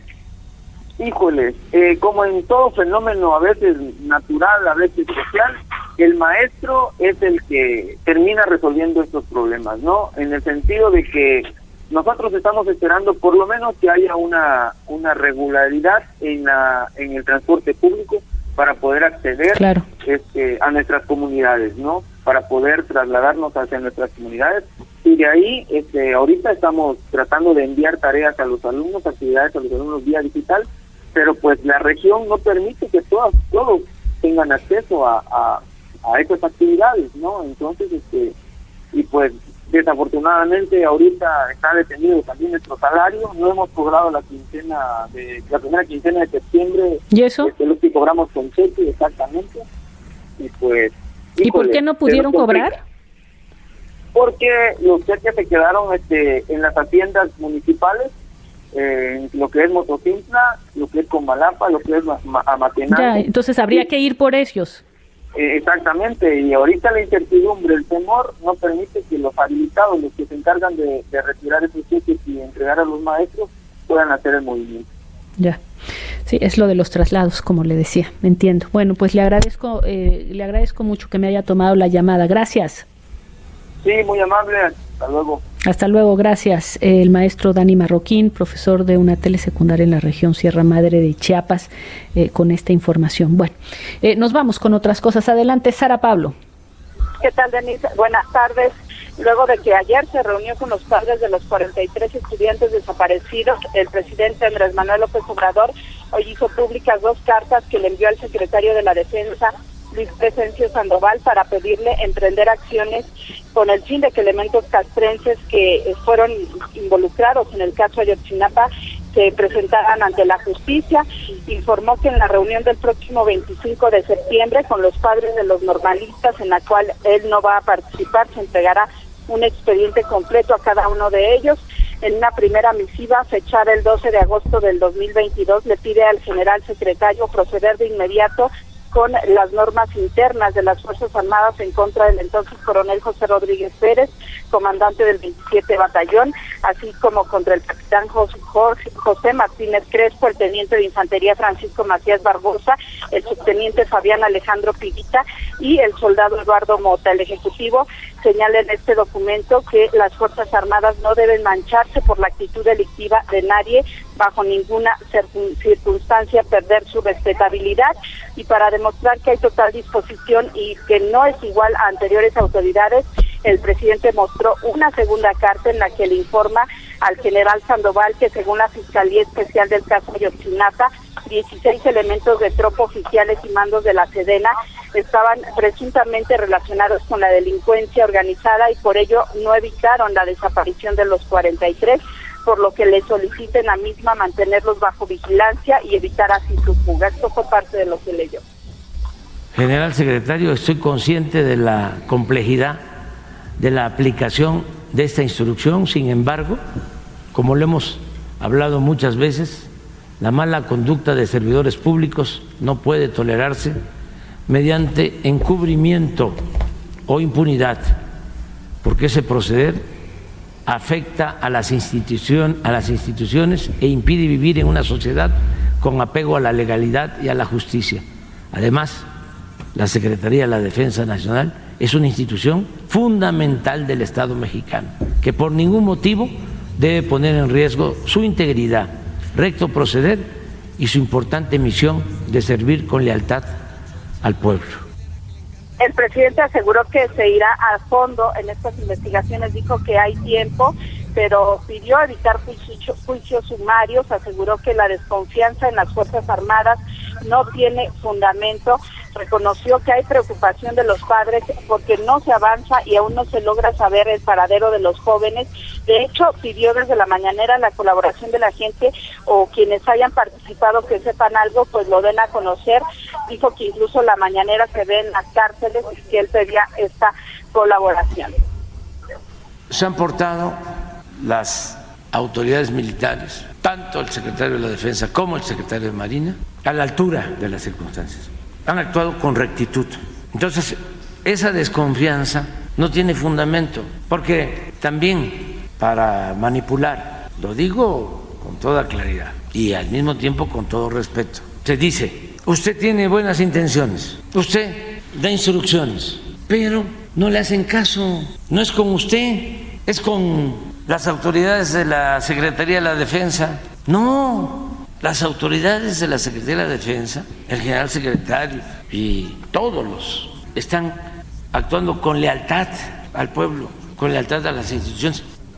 Híjole, eh, como en todo fenómeno, a veces natural, a veces social, el maestro es el que termina resolviendo estos problemas, ¿no? En el sentido de que nosotros estamos esperando por lo menos que haya una una regularidad en la en el transporte público para poder acceder claro. este, a nuestras comunidades, ¿no? Para poder trasladarnos hacia nuestras comunidades. Y de ahí, este, ahorita estamos tratando de enviar tareas a los alumnos, actividades a los alumnos vía digital, pero pues la región no permite que todos, todos tengan acceso a, a, a estas actividades, ¿no? Entonces, este, y pues desafortunadamente ahorita está detenido también nuestro salario, no hemos cobrado la quincena de la primera quincena de septiembre. ¿Y eso? Este, lo que cobramos con cheque, exactamente. Y pues ¿Y híjole, por qué no pudieron cobrar? Porque los cheques se quedaron este en las haciendas municipales, eh, lo que es Motocintla, lo que es Comalapa, lo que es Amatenango. Ya, entonces habría que ir por ellos. Eh, exactamente, y ahorita la incertidumbre, el temor no permite que los habilitados, los que se encargan de, de retirar esos cheques y entregar a los maestros, puedan hacer el movimiento. Ya, sí, es lo de los traslados, como le decía, entiendo. Bueno, pues le agradezco, eh, le agradezco mucho que me haya tomado la llamada. Gracias. Sí, muy amable. Hasta luego. Hasta luego, gracias. El maestro Dani Marroquín, profesor de una telesecundaria en la región Sierra Madre de Chiapas, eh, con esta información. Bueno, eh, nos vamos con otras cosas. Adelante, Sara Pablo. ¿Qué tal, Denise? Buenas tardes. Luego de que ayer se reunió con los padres de los cuarenta y tres estudiantes desaparecidos, el presidente Andrés Manuel López Obrador hoy hizo públicas dos cartas que le envió al secretario de la Defensa, Luis Crescencio Sandoval, para pedirle emprender acciones con el fin de que elementos castrenses que fueron involucrados en el caso Ayotzinapa se presentaran ante la justicia. Informó que en la reunión del próximo veinticinco de septiembre con los padres de los normalistas, en la cual él no va a participar, se entregará un expediente completo a cada uno de ellos. En una primera misiva fechada el doce de agosto del dos mil veintidós, le pide al general secretario proceder de inmediato con las normas internas de las Fuerzas Armadas en contra del entonces coronel José Rodríguez Pérez, comandante del veintisiete Batallón, así como contra el capitán José, José Martínez Crespo, el teniente de infantería Francisco Macías Barbosa, el subteniente Fabián Alejandro Piguita y el soldado Eduardo Mota. El Ejecutivo señala en este documento que las Fuerzas Armadas no deben mancharse por la actitud delictiva de nadie, bajo ninguna circunstancia perder su respetabilidad, y para demostrar que hay total disposición y que no es igual a anteriores autoridades, el presidente mostró una segunda carta en la que le informa al general Sandoval que según la Fiscalía Especial del caso Ayotzinapa, dieciséis elementos de tropa, oficiales y mandos de la Sedena estaban presuntamente relacionados con la delincuencia organizada y por ello no evitaron la desaparición de los cuarenta y tres, por lo que le soliciten a misma mantenerlos bajo vigilancia y evitar así su fuga. Esto fue parte de lo que leyó. General secretario, estoy consciente de la complejidad de la aplicación de esta instrucción. Sin embargo, como lo hemos hablado muchas veces, la mala conducta de servidores públicos no puede tolerarse mediante encubrimiento o impunidad, porque ese proceder afecta a las institución, a las instituciones e impide vivir en una sociedad con apego a la legalidad y a la justicia. Además, la Secretaría de la Defensa Nacional es una institución fundamental del Estado mexicano, que por ningún motivo debe poner en riesgo su integridad, recto proceder y su importante misión de servir con lealtad al pueblo. El presidente aseguró que se irá a fondo en estas investigaciones, dijo que hay tiempo, pero pidió evitar juicio, juicios sumarios, aseguró que la desconfianza en las Fuerzas Armadas no tiene fundamento, reconoció que hay preocupación de los padres porque no se avanza y aún no se logra saber el paradero de los jóvenes. De hecho, pidió desde la mañanera la colaboración de la gente o quienes hayan participado que sepan algo, pues lo den a conocer. Dijo que incluso la mañanera se ve en las cárceles y que él pedía esta colaboración. Se han portado las autoridades militares, tanto el secretario de la Defensa como el secretario de Marina, a la altura de las circunstancias. Han actuado con rectitud. Entonces, esa desconfianza no tiene fundamento, porque también para manipular, lo digo con toda claridad y al mismo tiempo con todo respeto, se dice, usted tiene buenas intenciones, usted da instrucciones, pero no le hacen caso, no es con usted, es con las autoridades de la Secretaría de la Defensa. No, las autoridades de la Secretaría de la Defensa, el general secretario y todos los están actuando con lealtad al pueblo, con lealtad a las instituciones.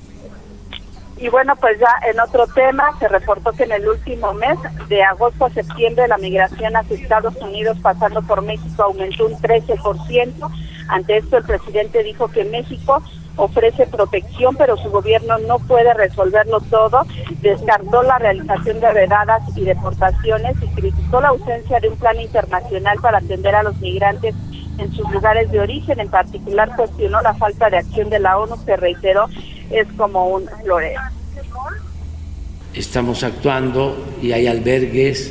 Y bueno, pues ya en otro tema, se reportó que en el último mes, de agosto a septiembre, la migración hacia Estados Unidos pasando por México aumentó un trece por ciento. Ante esto, el presidente dijo que México ofrece protección, pero su gobierno no puede resolverlo todo. Descartó la realización de redadas y deportaciones y criticó la ausencia de un plan internacional para atender a los migrantes en sus lugares de origen. En particular, cuestionó la falta de acción de la ONU, que reiteró es como un florero. estamos actuando y hay albergues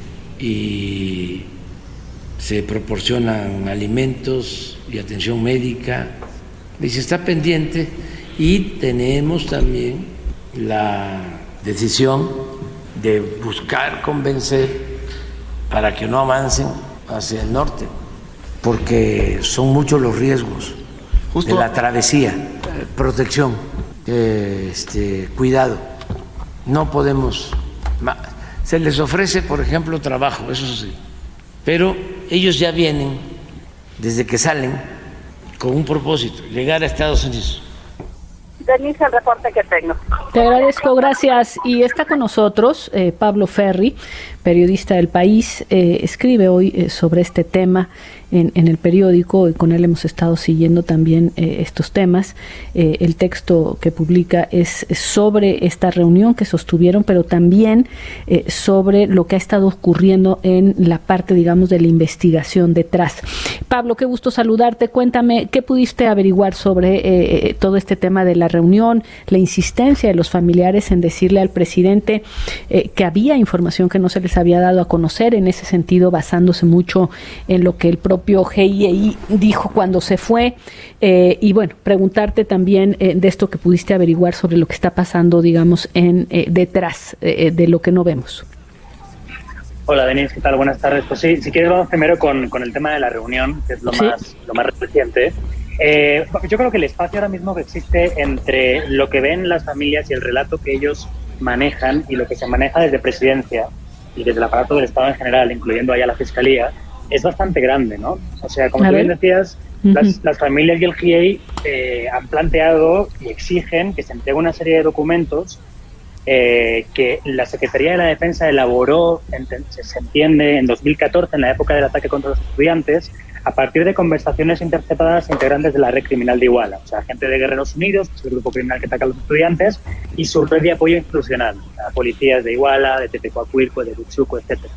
y se proporcionan alimentos y atención médica y se está pendiente, y tenemos también la decisión de buscar convencer para que no avancen hacia el norte, porque son muchos los riesgos. Justo de la travesía. Protección, eh, este, cuidado. No podemos, se les ofrece, por ejemplo, trabajo, eso sí, pero ellos ya vienen desde que salen con un propósito, llegar a Estados Unidos. Denise, el reporte que tengo. Te agradezco, gracias. Y está con nosotros eh, Pablo Ferri, periodista del País, eh, escribe hoy eh, sobre este tema en, en el periódico, y con él hemos estado siguiendo también eh, estos temas. Eh, el texto que publica es sobre esta reunión que sostuvieron, pero también eh, sobre lo que ha estado ocurriendo en la parte, digamos, de la investigación detrás. Pablo, qué gusto saludarte. Cuéntame, ¿qué pudiste averiguar sobre eh, todo este tema de la reunión, la insistencia de los familiares en decirle al presidente eh, que había información que no se les había dado a conocer, en ese sentido basándose mucho en lo que el propio G I E I dijo cuando se fue, eh, y bueno, preguntarte también eh, de esto que pudiste averiguar sobre lo que está pasando, digamos, en eh, detrás eh, de lo que no vemos? Hola, Denise, ¿qué tal? Buenas tardes. Pues sí, si quieres vamos primero con, con el tema de la reunión, que es lo, ¿sí?, más, lo más reciente. Eh, yo creo que el espacio ahora mismo que existe entre lo que ven las familias y el relato que ellos manejan y lo que se maneja desde Presidencia y desde el aparato del Estado en general, incluyendo allá la Fiscalía, es bastante grande, ¿no? O sea, como tú bien decías, uh-huh. las, las familias y el G I E I eh, han planteado y exigen que se entregue una serie de documentos eh, que la Secretaría de la Defensa elaboró, ent- se entiende, en dos mil catorce, en la época del ataque contra los estudiantes, a partir de conversaciones interceptadas a integrantes de la red criminal de Iguala, o sea, gente de Guerreros Unidos, que es el grupo criminal que ataca a los estudiantes, y su red de apoyo institucional, a policías de Iguala, de Tepecuacuilco, de Huitzuco, etcétera.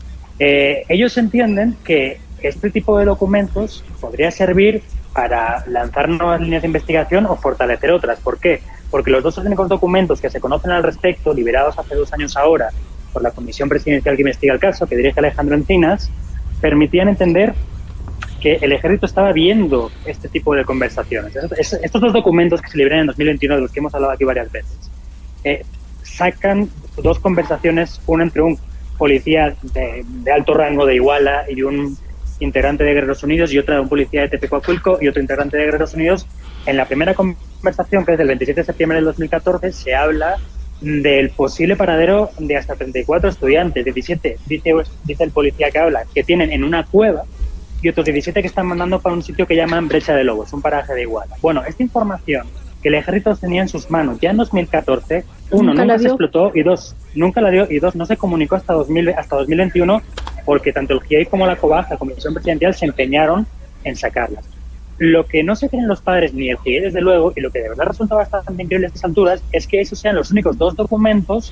Eh, ellos entienden que este tipo de documentos podría servir para lanzar nuevas líneas de investigación o fortalecer otras. ¿Por qué? Porque los dos únicos documentos que se conocen al respecto, liberados hace dos años ahora por la Comisión Presidencial que investiga el caso, que dirige Alejandro Encinas, permitían entender que el ejército estaba viendo este tipo de conversaciones. Estos dos documentos que se liberan en dos mil veintiuno, de los que hemos hablado aquí varias veces, eh, sacan dos conversaciones, una entre un policía de, de alto rango de Iguala y un integrante de Guerreros Unidos, y otra de un policía de Tepecuacuilco y otro integrante de Guerreros Unidos. En la primera conversación, que es del veintisiete de septiembre del dos mil catorce, se habla del posible paradero de hasta treinta y cuatro estudiantes, diecisiete, dice, dice el policía que habla, que tienen en una cueva, y otros diecisiete que están mandando para un sitio que llaman Brecha de Lobos, un paraje de Iguala. Bueno, esta información que el ejército tenía en sus manos ya en dos mil catorce, uno, nunca, nunca se explotó, y dos, nunca la dio, y dos, no se comunicó hasta dos mil, hasta dos mil veintiuno, porque tanto el G I E I como la COBAG, la Comisión Presidencial, se empeñaron en sacarlas. Lo que no se creen los padres ni el G I E I, desde luego, y lo que de verdad resulta bastante increíble a estas alturas, es que esos sean los únicos dos documentos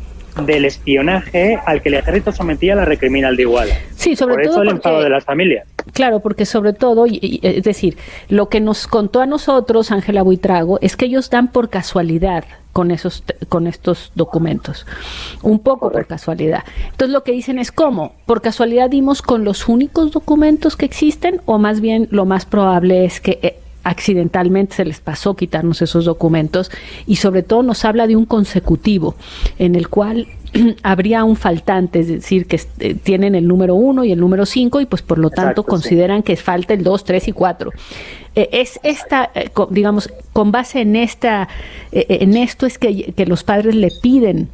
del espionaje al que el ejército sometía a la red criminal de Iguala. Sí, sobre Por todo eso el porque, enfado de las familias. Claro, porque sobre todo, y, y, es decir, lo que nos contó a nosotros Ángela Buitrago es que ellos dan por casualidad con esos con estos documentos, un poco Correcto. Por casualidad. Entonces lo que dicen es, ¿cómo? ¿Por casualidad dimos con los únicos documentos que existen? O más bien lo más probable es que eh, accidentalmente se les pasó quitarnos esos documentos, y sobre todo nos habla de un consecutivo en el cual habría un faltante, es decir, que eh, tienen el número uno y el número cinco, y pues por lo tanto Exacto, consideran sí. que falta el dos, tres y cuatro. Eh, es esta, eh, con, digamos, con base en esta, eh, en esto es que, que los padres le piden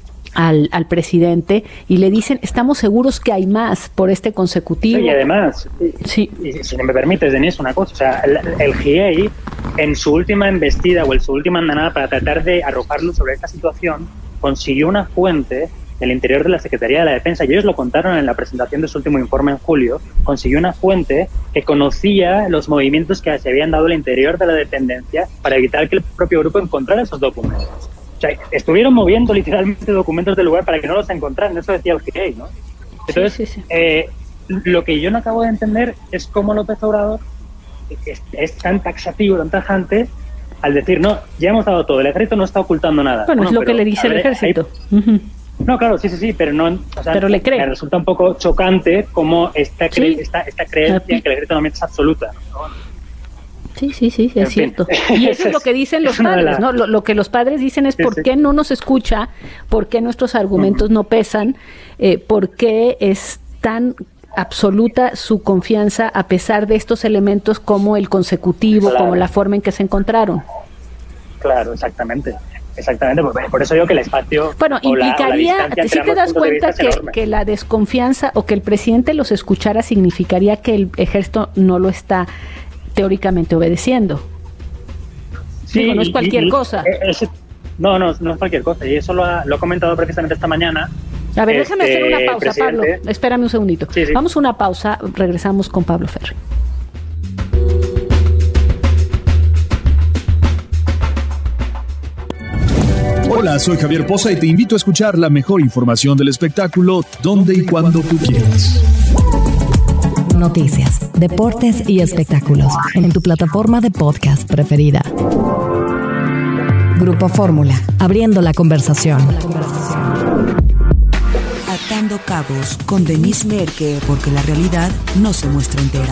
Al, al presidente y le dicen, estamos seguros que hay más por este consecutivo. Y además, sí. y, y si me permites, Denise, una cosa, o sea, el, el G I E I, en su última embestida o en su última andanada para tratar de arrojar luz sobre esta situación, consiguió una fuente del interior de la Secretaría de la Defensa, y ellos lo contaron en la presentación de su último informe en julio, consiguió una fuente que conocía los movimientos que se habían dado al interior de la dependencia para evitar que el propio grupo encontrara esos documentos. O sea, estuvieron moviendo literalmente documentos del lugar para que no los encontraran, eso decía el G I E I, ¿no? Entonces, sí, sí, sí. Eh, lo que yo no acabo de entender es cómo López Obrador es, es tan taxativo, tan tajante, al decir, no, ya hemos dado todo, el ejército no está ocultando nada. Bueno, bueno es lo pero, que le dice el ver, ejército. Hay... Uh-huh. No, claro, sí, sí, sí, pero no, o sea, pero le cree. Me resulta un poco chocante como esta, cre- sí. esta, esta creencia en que el ejército no miente es absoluta. ¿no? Sí, sí, sí, es cierto. Y eso es lo que dicen los padres, ¿no? Lo, lo que los padres dicen es sí, por qué sí. no nos escucha, por qué nuestros argumentos uh-huh. no pesan, eh, por qué es tan absoluta su confianza a pesar de estos elementos como el consecutivo, claro. como la forma en que se encontraron. Claro, exactamente. Exactamente, por, por eso digo que el espacio... Bueno, implicaría, la, si te das cuenta que, que la desconfianza o que el presidente los escuchara significaría que el ejército no lo está teóricamente obedeciendo. Sí, Digo, no es cualquier y, y, cosa. Ese, no, no, no es cualquier cosa, y eso lo ha, lo ha comentado precisamente esta mañana. A ver, déjame este, hacer una pausa, presidente. Pablo. Espérame un segundito. Sí, sí. Vamos a una pausa, regresamos con Pablo Ferri. Hola, soy Javier Poza y te invito a escuchar la mejor información del espectáculo donde y cuando tú quieras. Noticias, deportes y espectáculos en tu plataforma de podcast preferida. Grupo Fórmula, abriendo la conversación. Atando cabos con Denise Merker, porque la realidad no se muestra entera.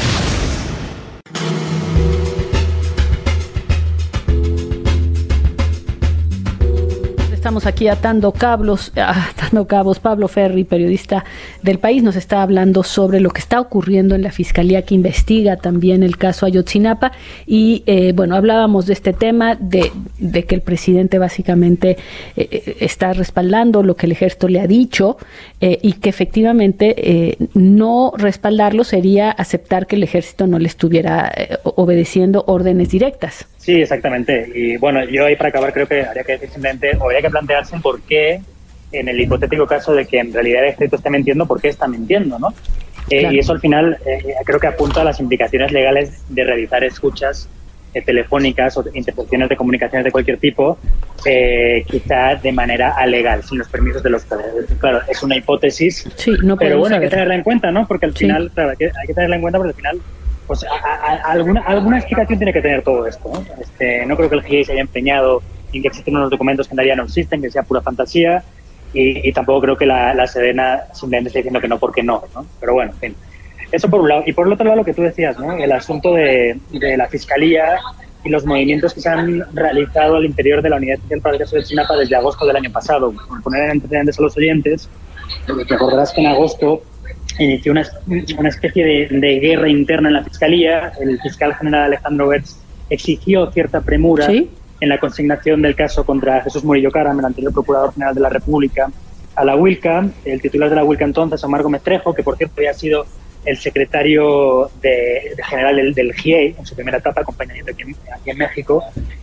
Estamos aquí atando cabos, atando cabos. Pablo Ferri, periodista del País, nos está hablando sobre lo que está ocurriendo en la Fiscalía que investiga también el caso Ayotzinapa. Y eh, bueno, hablábamos de este tema, de, de que el presidente básicamente eh, está respaldando lo que el ejército le ha dicho eh, y que efectivamente eh, no respaldarlo sería aceptar que el ejército no le estuviera eh, obedeciendo órdenes directas. Sí, exactamente. Y bueno, yo ahí para acabar creo que habría que decir simplemente, o habría que plantearse por qué, en el hipotético caso de que en realidad el ejército esté mintiendo, por qué está mintiendo, ¿no? Eh, claro. Y eso al final eh, creo que apunta a las implicaciones legales de realizar escuchas eh, telefónicas o intercepciones de comunicaciones de cualquier tipo, eh, quizá de manera alegal, sin los permisos de los padres. Claro, es una hipótesis, sí, no pero bueno, saber. hay que tenerla en cuenta, ¿no? Porque al sí. final, claro, hay que, hay que tenerla en cuenta porque al final pues a, a, alguna, alguna explicación tiene que tener todo esto, ¿no? Este, no creo que el G I E I se haya empeñado en que existen unos documentos que en realidad no existen, que sea pura fantasía, y, y tampoco creo que la, la Sedena simplemente esté diciendo que no porque no, ¿no? Pero bueno, en fin. Eso por un lado. Y por el otro lado lo que tú decías, ¿no? El asunto de, de la Fiscalía y los movimientos que se han realizado al interior de la Unidad Especial para el caso de Ayotzinapa desde agosto del año pasado. Por poner en antecedentes a los oyentes, recordarás que en agosto inició una, una especie de, de guerra interna en la Fiscalía. El fiscal general Alejandro Gertz exigió cierta premura ¿Sí? en la consignación del caso contra Jesús Murillo Caram, el anterior procurador general de la República, a la Wilca. El titular de la Wilca entonces, Omar Gómez Trejo, que por cierto había sido el secretario de, de general del, del G I E I en su primera etapa, acompañamiento aquí en, aquí en México,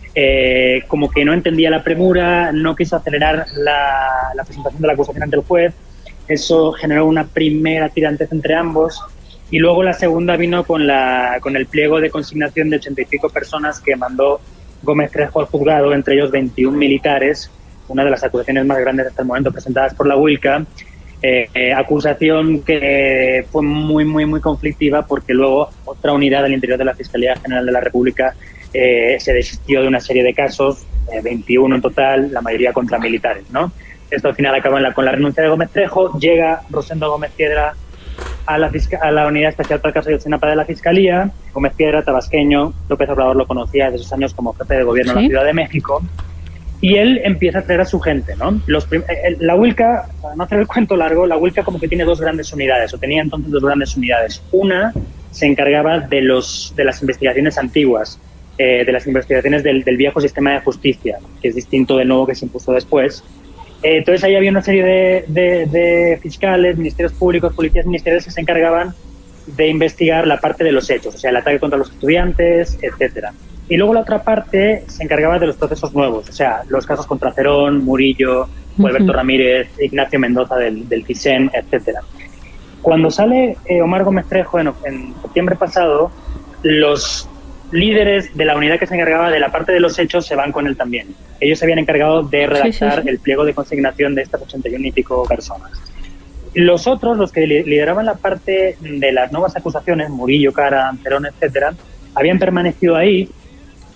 eh, como que no entendía la premura, no quiso acelerar la, la presentación de la acusación ante el juez. Eso generó una primera tirantez entre ambos y luego la segunda vino con la con el pliego de consignación de ochenta y cinco personas que mandó Gómez Trejo al juzgado, entre ellos veintiún militares, una de las acusaciones más grandes hasta el momento presentadas por la Wilca, eh, eh, acusación que fue muy, muy, muy conflictiva porque luego otra unidad al interior de la Fiscalía General de la República eh, se desistió de una serie de casos, eh, veintiuno en total, la mayoría contra militares, ¿no? Esto al final acaba en la, con la renuncia de Gómez Trejo, llega Rosendo Gómez Piedra a la, a la Unidad Especial para el caso de Ayotzinapa de la Fiscalía. Gómez Piedra, tabasqueño, López Obrador lo conocía desde esos años como jefe de gobierno ¿Sí? de la Ciudad de México, y él empieza a traer a su gente, ¿no? Los prim- el, la Wilca, para no hacer el cuento largo, la Wilca como que tiene dos grandes unidades, o tenía entonces dos grandes unidades. Una se encargaba de, los, de las investigaciones antiguas, eh, de las investigaciones del, del viejo sistema de justicia, que es distinto del nuevo que se impuso después. Entonces ahí había una serie de, de, de fiscales, ministerios públicos, policías ministeriales que se encargaban de investigar la parte de los hechos, o sea, el ataque contra los estudiantes, etcétera. Y luego la otra parte se encargaba de los procesos nuevos, o sea, los casos contra Cerón, Murillo, uh-huh. Alberto Ramírez, Ignacio Mendoza del, del CISEN, etcétera. Cuando sale eh, Omar Gómez Trejo en, en septiembre pasado, los líderes de la unidad que se encargaba de la parte de los hechos se van con él también. Ellos se habían encargado de redactar sí, sí, sí. el pliego de consignación de estas ochenta y uno y pico personas. Los otros, los que lideraban la parte de las nuevas acusaciones, Murillo, Caram, Cerón, etcétera, habían permanecido ahí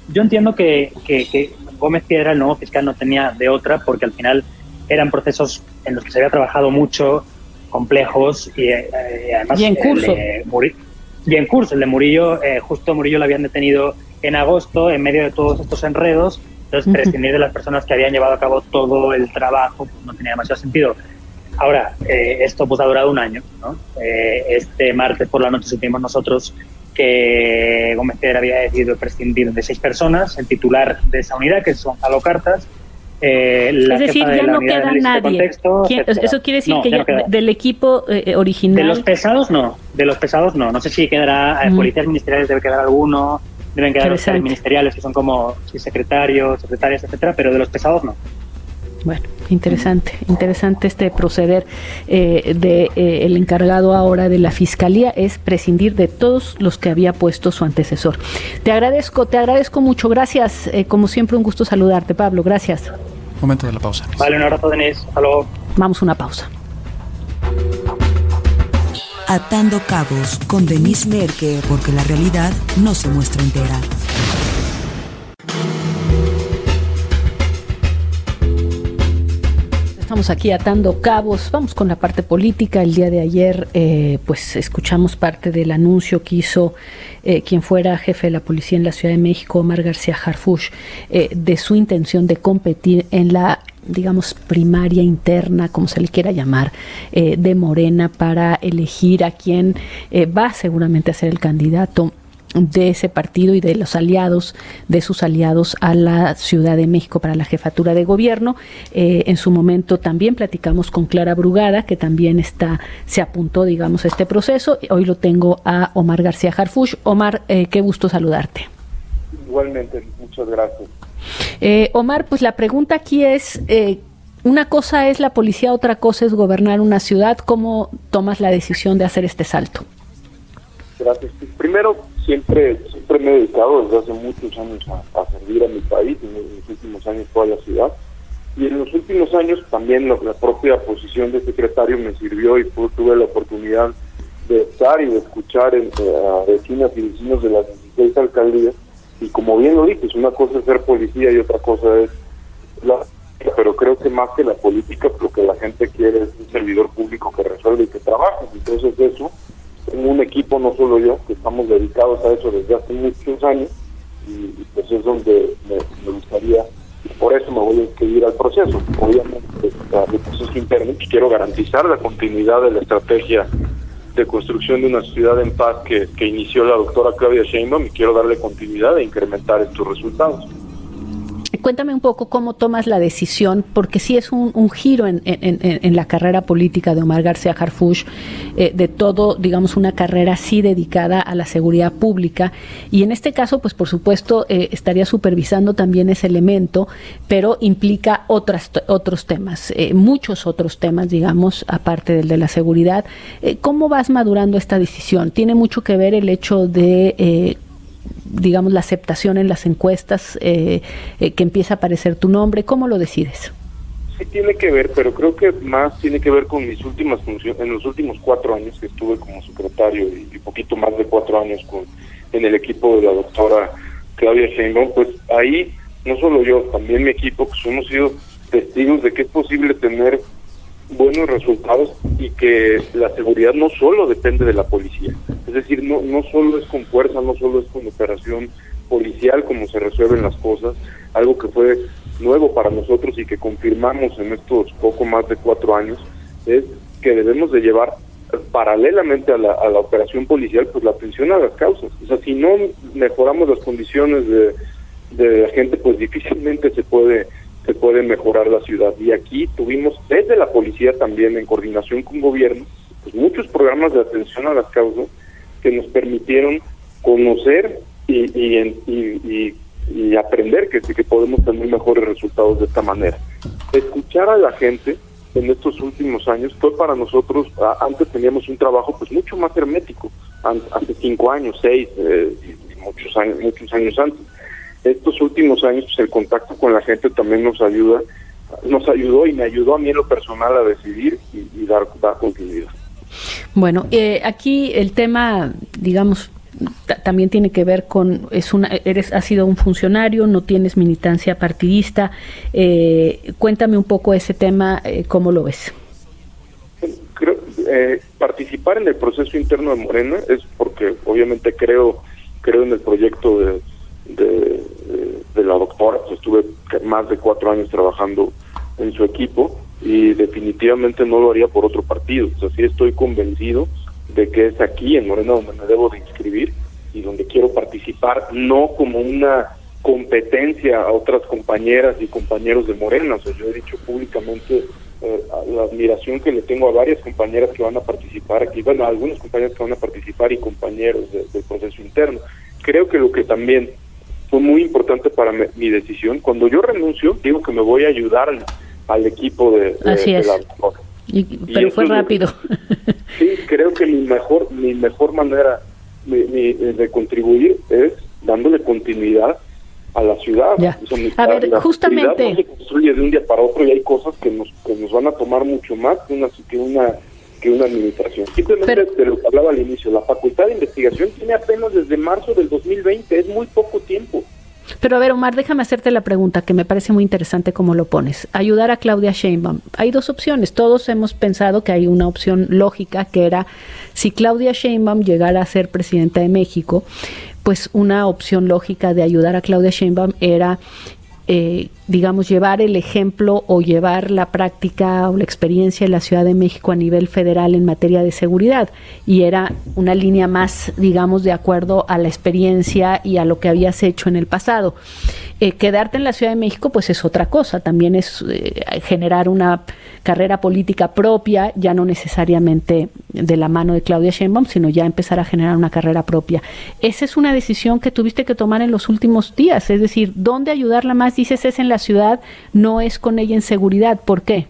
yo entiendo que, que, que Gómez Piedra, el nuevo fiscal, no tenía de otra, porque al final eran procesos en los que se había trabajado mucho, complejos, y eh, además... Y en curso. El de Muri- y en curso, el de Murillo, eh, justo Murillo lo habían detenido en agosto, en medio de todos estos enredos, entonces uh-huh. prescindir de las personas que habían llevado a cabo todo el trabajo pues, no tenía demasiado sentido. Ahora, eh, esto pues ha durado un año, ¿no? Eh, este martes por la noche supimos nosotros que Gómez Piedra había decidido prescindir de seis personas, el titular de esa unidad, que es Gonzalo Cartas, eh, la es decir, jefa de ya la no unidad queda de nadie. Contexto, Eso quiere decir no, que ya ya, no queda. del equipo eh, original... De los pesados no, de los pesados no. No sé si quedará, eh, mm. policías ministeriales debe quedar alguno, deben quedar los ministeriales que son como sí, secretarios, secretarias, etcétera, pero de los pesados no. Bueno, interesante, interesante este proceder eh, de eh, el encargado ahora de la Fiscalía es prescindir de todos los que había puesto su antecesor. Te agradezco, te agradezco mucho, gracias, eh, como siempre un gusto saludarte, Pablo, gracias. Momento de la pausa. Vale, un abrazo, Denise, hasta luego. Vamos a una pausa. Atando cabos con Denise Merker, porque la realidad no se muestra entera. Estamos aquí atando cabos, vamos con la parte política. El día de ayer eh, pues escuchamos parte del anuncio que hizo eh, quien fuera jefe de la policía en la Ciudad de México, Omar García Harfuch, eh, de su intención de competir en la, digamos, primaria interna, como se le quiera llamar, eh, de Morena para elegir a quien eh, va seguramente a ser el candidato de ese partido y de los aliados, de sus aliados a la Ciudad de México para la jefatura de gobierno. Eh, en su momento también platicamos con Clara Brugada, que también está, se apuntó, digamos, a este proceso. Hoy lo tengo a Omar García Harfuch. Omar, eh, qué gusto saludarte. Igualmente, muchas gracias. Eh, Omar, pues la pregunta aquí es, eh, una cosa es la policía, otra cosa es gobernar una ciudad. ¿Cómo tomas la decisión de hacer este salto? Gracias. Primero, siempre siempre me he dedicado desde hace muchos años a, a servir a mi país, en los últimos años fue a la ciudad, y en los últimos años también la, la propia posición de secretario me sirvió y fue, tuve la oportunidad de estar y de escuchar en, a vecinas y vecinos de las dieciséis alcaldías, y como bien lo dices, una cosa es ser policía y otra cosa es la... pero creo que más que la política, lo que la gente quiere es un servidor público que resuelve y que trabaje. Entonces eso, tengo un equipo, no solo yo, que estamos dedicados a eso desde hace muchos años, y, y pues es donde me, me gustaría, y por eso me voy a inscribir al proceso. Obviamente, el proceso interno, pues quiero garantizar la continuidad de la estrategia de construcción de una ciudad en paz que, que inició la doctora Claudia Sheinbaum, y quiero darle continuidad e incrementar estos resultados. Cuéntame un poco cómo tomas la decisión, porque sí es un, un giro en, en, en la carrera política de Omar García Harfuch, eh, de todo, digamos, una carrera sí dedicada a la seguridad pública, y en este caso, pues por supuesto, eh, estaría supervisando también ese elemento, pero implica otras, otros temas, eh, muchos otros temas, digamos, aparte del de la seguridad. Eh, ¿Cómo vas madurando esta decisión? ¿Tiene mucho que ver el hecho de... Eh, digamos, la aceptación en las encuestas, eh, eh, que empieza a aparecer tu nombre? ¿Cómo lo decides? Sí tiene que ver, pero creo que más tiene que ver con mis últimas funciones. En los últimos cuatro años que estuve como secretario y, y poquito más de cuatro años con en el equipo de la doctora Claudia Sheinbaum, pues ahí no solo yo, también mi equipo, pues hemos sido testigos de que es posible tener buenos resultados y que la seguridad no solo depende de la policía, es decir, no no solo es con fuerza, no solo es con operación policial como se resuelven las cosas. Algo que fue nuevo para nosotros y que confirmamos en estos poco más de cuatro años es que debemos de llevar paralelamente a la, a la operación policial pues la atención a las causas. O sea, si no mejoramos las condiciones de, de la gente, pues difícilmente se puede se puede mejorar la ciudad. Y aquí tuvimos desde la policía también, en coordinación con gobierno, pues muchos programas de atención a las causas que nos permitieron conocer y y, y, y, y aprender que, que podemos tener mejores resultados de esta manera. Escuchar a la gente en estos últimos años fue para nosotros, a, antes teníamos un trabajo pues mucho más hermético, an, hace cinco años, seis, eh, y muchos años, muchos años antes. Estos últimos años, pues el contacto con la gente también nos ayuda, nos ayudó y me ayudó a mí en lo personal a decidir y, y dar, dar continuidad. Bueno, eh, aquí el tema, digamos, t- también tiene que ver con, es una, eres, has sido un funcionario, no tienes militancia partidista. Eh, cuéntame un poco ese tema, eh, ¿cómo lo ves? Creo, eh, participar en el proceso interno de Morena es porque obviamente creo creo en el proyecto de, de, de, de la doctora. Pues estuve más de cuatro años trabajando en su equipo y definitivamente no lo haría por otro partido. O sea, sí estoy convencido de que es aquí en Morena donde me debo de inscribir y donde quiero participar, no como una competencia a otras compañeras y compañeros de Morena. O sea, yo he dicho públicamente eh, la admiración que le tengo a varias compañeras que van a participar aquí, bueno, a algunas compañeras que van a participar y compañeros de, del proceso interno. Creo que lo que también fue muy importante para me, mi decisión, cuando yo renuncio, digo que me voy a ayudar al, al equipo de, de, Así de es. la y, Pero y fue rápido. Que, sí, creo que mi mejor mi mejor manera mi, mi, de contribuir es dándole continuidad a la ciudad. O sea, mi, a ver, la justamente no se construye de un día para otro y hay cosas que nos que nos van a tomar mucho más que una que una que una administración. Simplemente Pero, de lo que hablaba al inicio, la Facultad de Investigación tiene apenas desde marzo del dos mil veinte, es muy poco tiempo. Pero a ver, Omar, déjame hacerte la pregunta que me parece muy interesante cómo lo pones. Ayudar a Claudia Sheinbaum. Hay dos opciones. Todos hemos pensado que hay una opción lógica que era si Claudia Sheinbaum llegara a ser presidenta de México, pues una opción lógica de ayudar a Claudia Sheinbaum era, eh, digamos, llevar el ejemplo o llevar la práctica o la experiencia de la Ciudad de México a nivel federal en materia de seguridad. Y era una línea más, digamos, de acuerdo a la experiencia y a lo que habías hecho en el pasado. Eh, quedarte en la Ciudad de México, pues es otra cosa. También es eh, generar una carrera política propia, ya no necesariamente de la mano de Claudia Sheinbaum, sino ya empezar a generar una carrera propia. Esa es una decisión que tuviste que tomar en los últimos días. Es decir, ¿dónde ayudarla más? Dices, es en la ciudad, no es con ella en seguridad. ¿Por qué?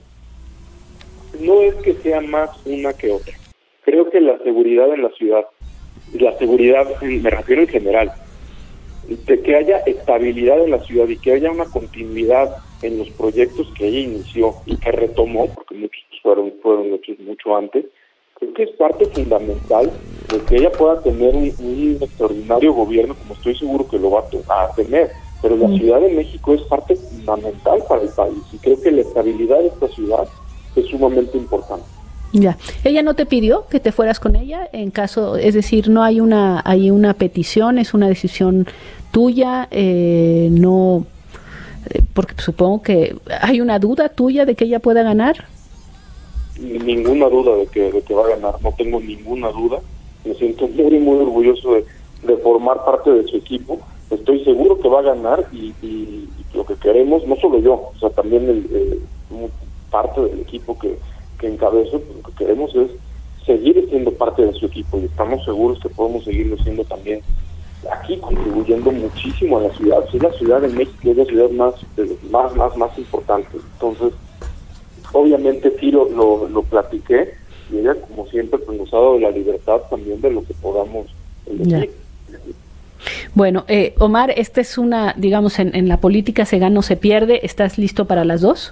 No es que sea más una que otra. Creo que la seguridad en la ciudad, la seguridad, me refiero en general, de que haya estabilidad en la ciudad y que haya una continuidad en los proyectos que ella inició y que retomó, porque muchos fueron, fueron hechos mucho antes, creo que es parte fundamental de que ella pueda tener un, un extraordinario gobierno, como estoy seguro que lo va a, a tener. Pero la mm. Ciudad de México es parte fundamental para el país y creo que la estabilidad de esta ciudad es sumamente importante. Ya, ella no te pidió que te fueras con ella en caso, es decir, no hay una hay una petición, es una decisión tuya, eh, no, eh, porque supongo que hay una duda tuya de que ella pueda ganar. Ninguna duda de que de que va a ganar, no tengo ninguna duda. Me siento muy muy orgulloso de, de formar parte de su equipo. Estoy seguro que va a ganar y, y, y lo que queremos, no solo yo, o sea, también el, el, parte del equipo que, que encabezo, lo que queremos es seguir siendo parte de su equipo y estamos seguros que podemos seguirlo siendo también aquí, contribuyendo muchísimo a la ciudad. Es la Ciudad de México, es la ciudad más, más, más, más importante. Entonces, obviamente sí lo, lo, lo platiqué y ella, como siempre, pues nos ha dado la libertad también de lo que podamos elegir. Bueno, eh, Omar, esta es una, digamos, en, en la política se gana o se pierde. ¿Estás listo para las dos?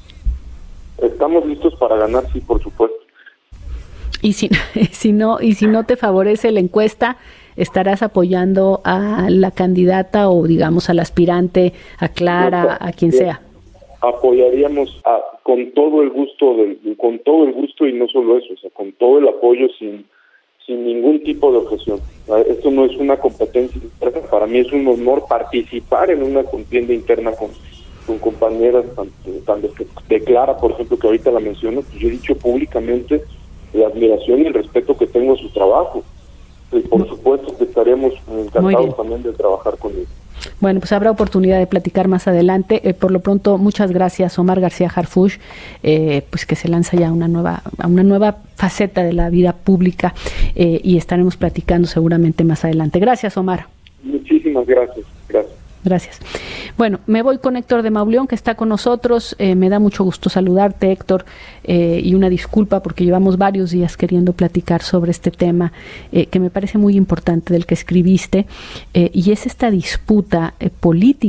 Estamos listos para ganar, sí, por supuesto. Y si, si no, y si no te favorece la encuesta, ¿estarás apoyando a la candidata o, digamos, al aspirante, a Clara, a quien sea? Apoyaríamos a, con todo el gusto, del, con todo el gusto y no solo eso, o sea, con todo el apoyo sin sin ningún tipo de objeción. Esto no es una competencia interna, para mí es un honor participar en una contienda interna con, con compañeras tan, tan de, de Clara, por ejemplo, que ahorita la menciono. Pues yo he dicho públicamente la admiración y el respeto que tengo a su trabajo. Y por supuesto que estaremos encantados también de trabajar con él. Bueno, pues habrá oportunidad de platicar más adelante. Eh, por lo pronto, muchas gracias, Omar García Harfuch, eh, pues que se lanza ya una nueva, a una nueva faceta de la vida pública eh, y estaremos platicando seguramente más adelante. Gracias, Omar. Muchísimas gracias. Gracias. Gracias. Bueno, me voy con Héctor de Mauleón, que está con nosotros. Eh, me da mucho gusto saludarte, Héctor, eh, y una disculpa porque llevamos varios días queriendo platicar sobre este tema eh, que me parece muy importante del que escribiste, eh, y es esta disputa eh, política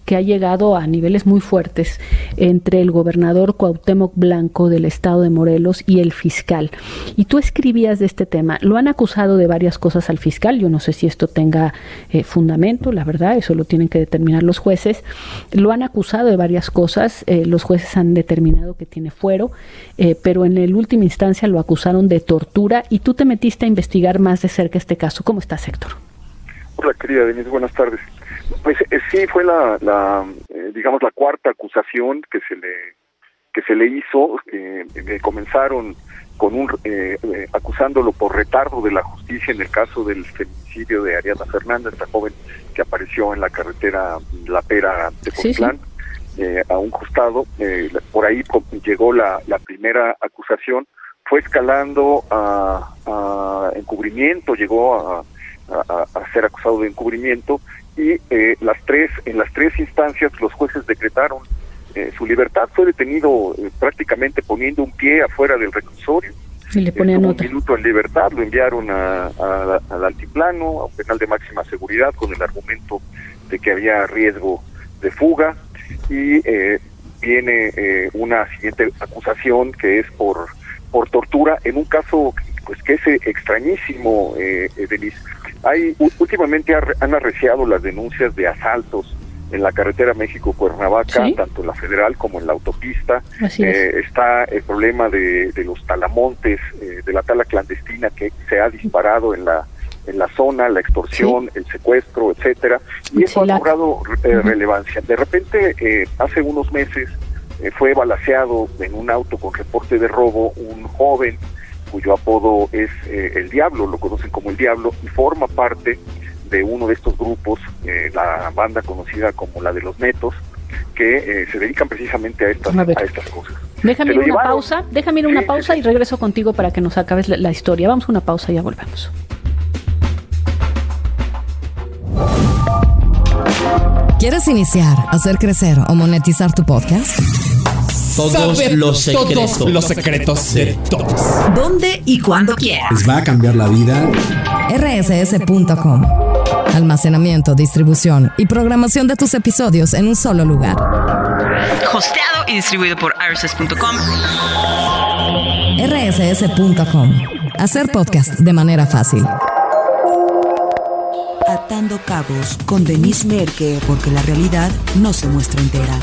que ha llegado a niveles muy fuertes entre el gobernador Cuauhtémoc Blanco del estado de Morelos y el fiscal. Y tú escribías de este tema. Lo han acusado de varias cosas al fiscal. Yo no sé si esto tenga eh, fundamento, la verdad, eso lo tienen que determinar los jueces. Lo han acusado de varias cosas. Eh, los jueces han determinado que tiene fuero, eh, pero en el última instancia lo acusaron de tortura y tú te metiste a investigar más de cerca este caso. ¿Cómo estás, Héctor? Hola, querida Denise, buenas tardes. Pues eh, sí, fue la, la eh, digamos, la cuarta acusación que se le que se le hizo, eh, eh, comenzaron con un eh, eh, acusándolo por retardo de la justicia en el caso del feminicidio de Ariadna Fernández, esta joven que apareció en la carretera La Pera de Cotlán, sí, sí. eh, a un costado. Eh, por ahí llegó la, la primera acusación, fue escalando a, a encubrimiento, llegó a, a, a ser acusado de encubrimiento y eh, las tres en las tres instancias los jueces decretaron eh, su libertad. Fue detenido eh, prácticamente poniendo un pie afuera del reclusorio. Y le ponían Estuvo otra. un minuto en libertad, lo enviaron a, a, al altiplano, a un penal de máxima seguridad con el argumento de que había riesgo de fuga y eh, viene eh, una siguiente acusación que es por por tortura en un caso pues que es extrañísimo, eh, Denise. Hay últimamente han arreciado las denuncias de asaltos en la carretera México-Cuernavaca, ¿sí?, tanto en la federal como en la autopista. Así es. Eh, está el problema de, de los talamontes, eh, de la tala clandestina que se ha disparado en la en la zona, la extorsión, sí, el secuestro, etcétera, y eso sí, ha cobrado eh, uh-huh. relevancia. De repente, eh, hace unos meses, eh, fue balaceado en un auto con reporte de robo un joven cuyo apodo es eh, El Diablo, lo conocen como El Diablo, y forma parte de uno de estos grupos, eh, la banda conocida como la de los Netos, que eh, se dedican precisamente a estas, a, a estas cosas. Déjame ir una llevaron. pausa, déjame ir una sí, pausa sí, sí. y regreso contigo para que nos acabes la, la historia. Vamos a una pausa y ya volvemos. ¿Quieres iniciar, hacer crecer o monetizar tu podcast? Todos Saber los secretos. Todos los secretos de todos. ¿Dónde y cuándo quieras? Les va a cambiar la vida. R S S punto com. Almacenamiento, distribución y programación de tus episodios en un solo lugar. Hosteado y distribuido por R S S punto com. R S S punto com. Hacer podcast de manera fácil. Atando cabos con Denise Merker, porque la realidad no se muestra entera.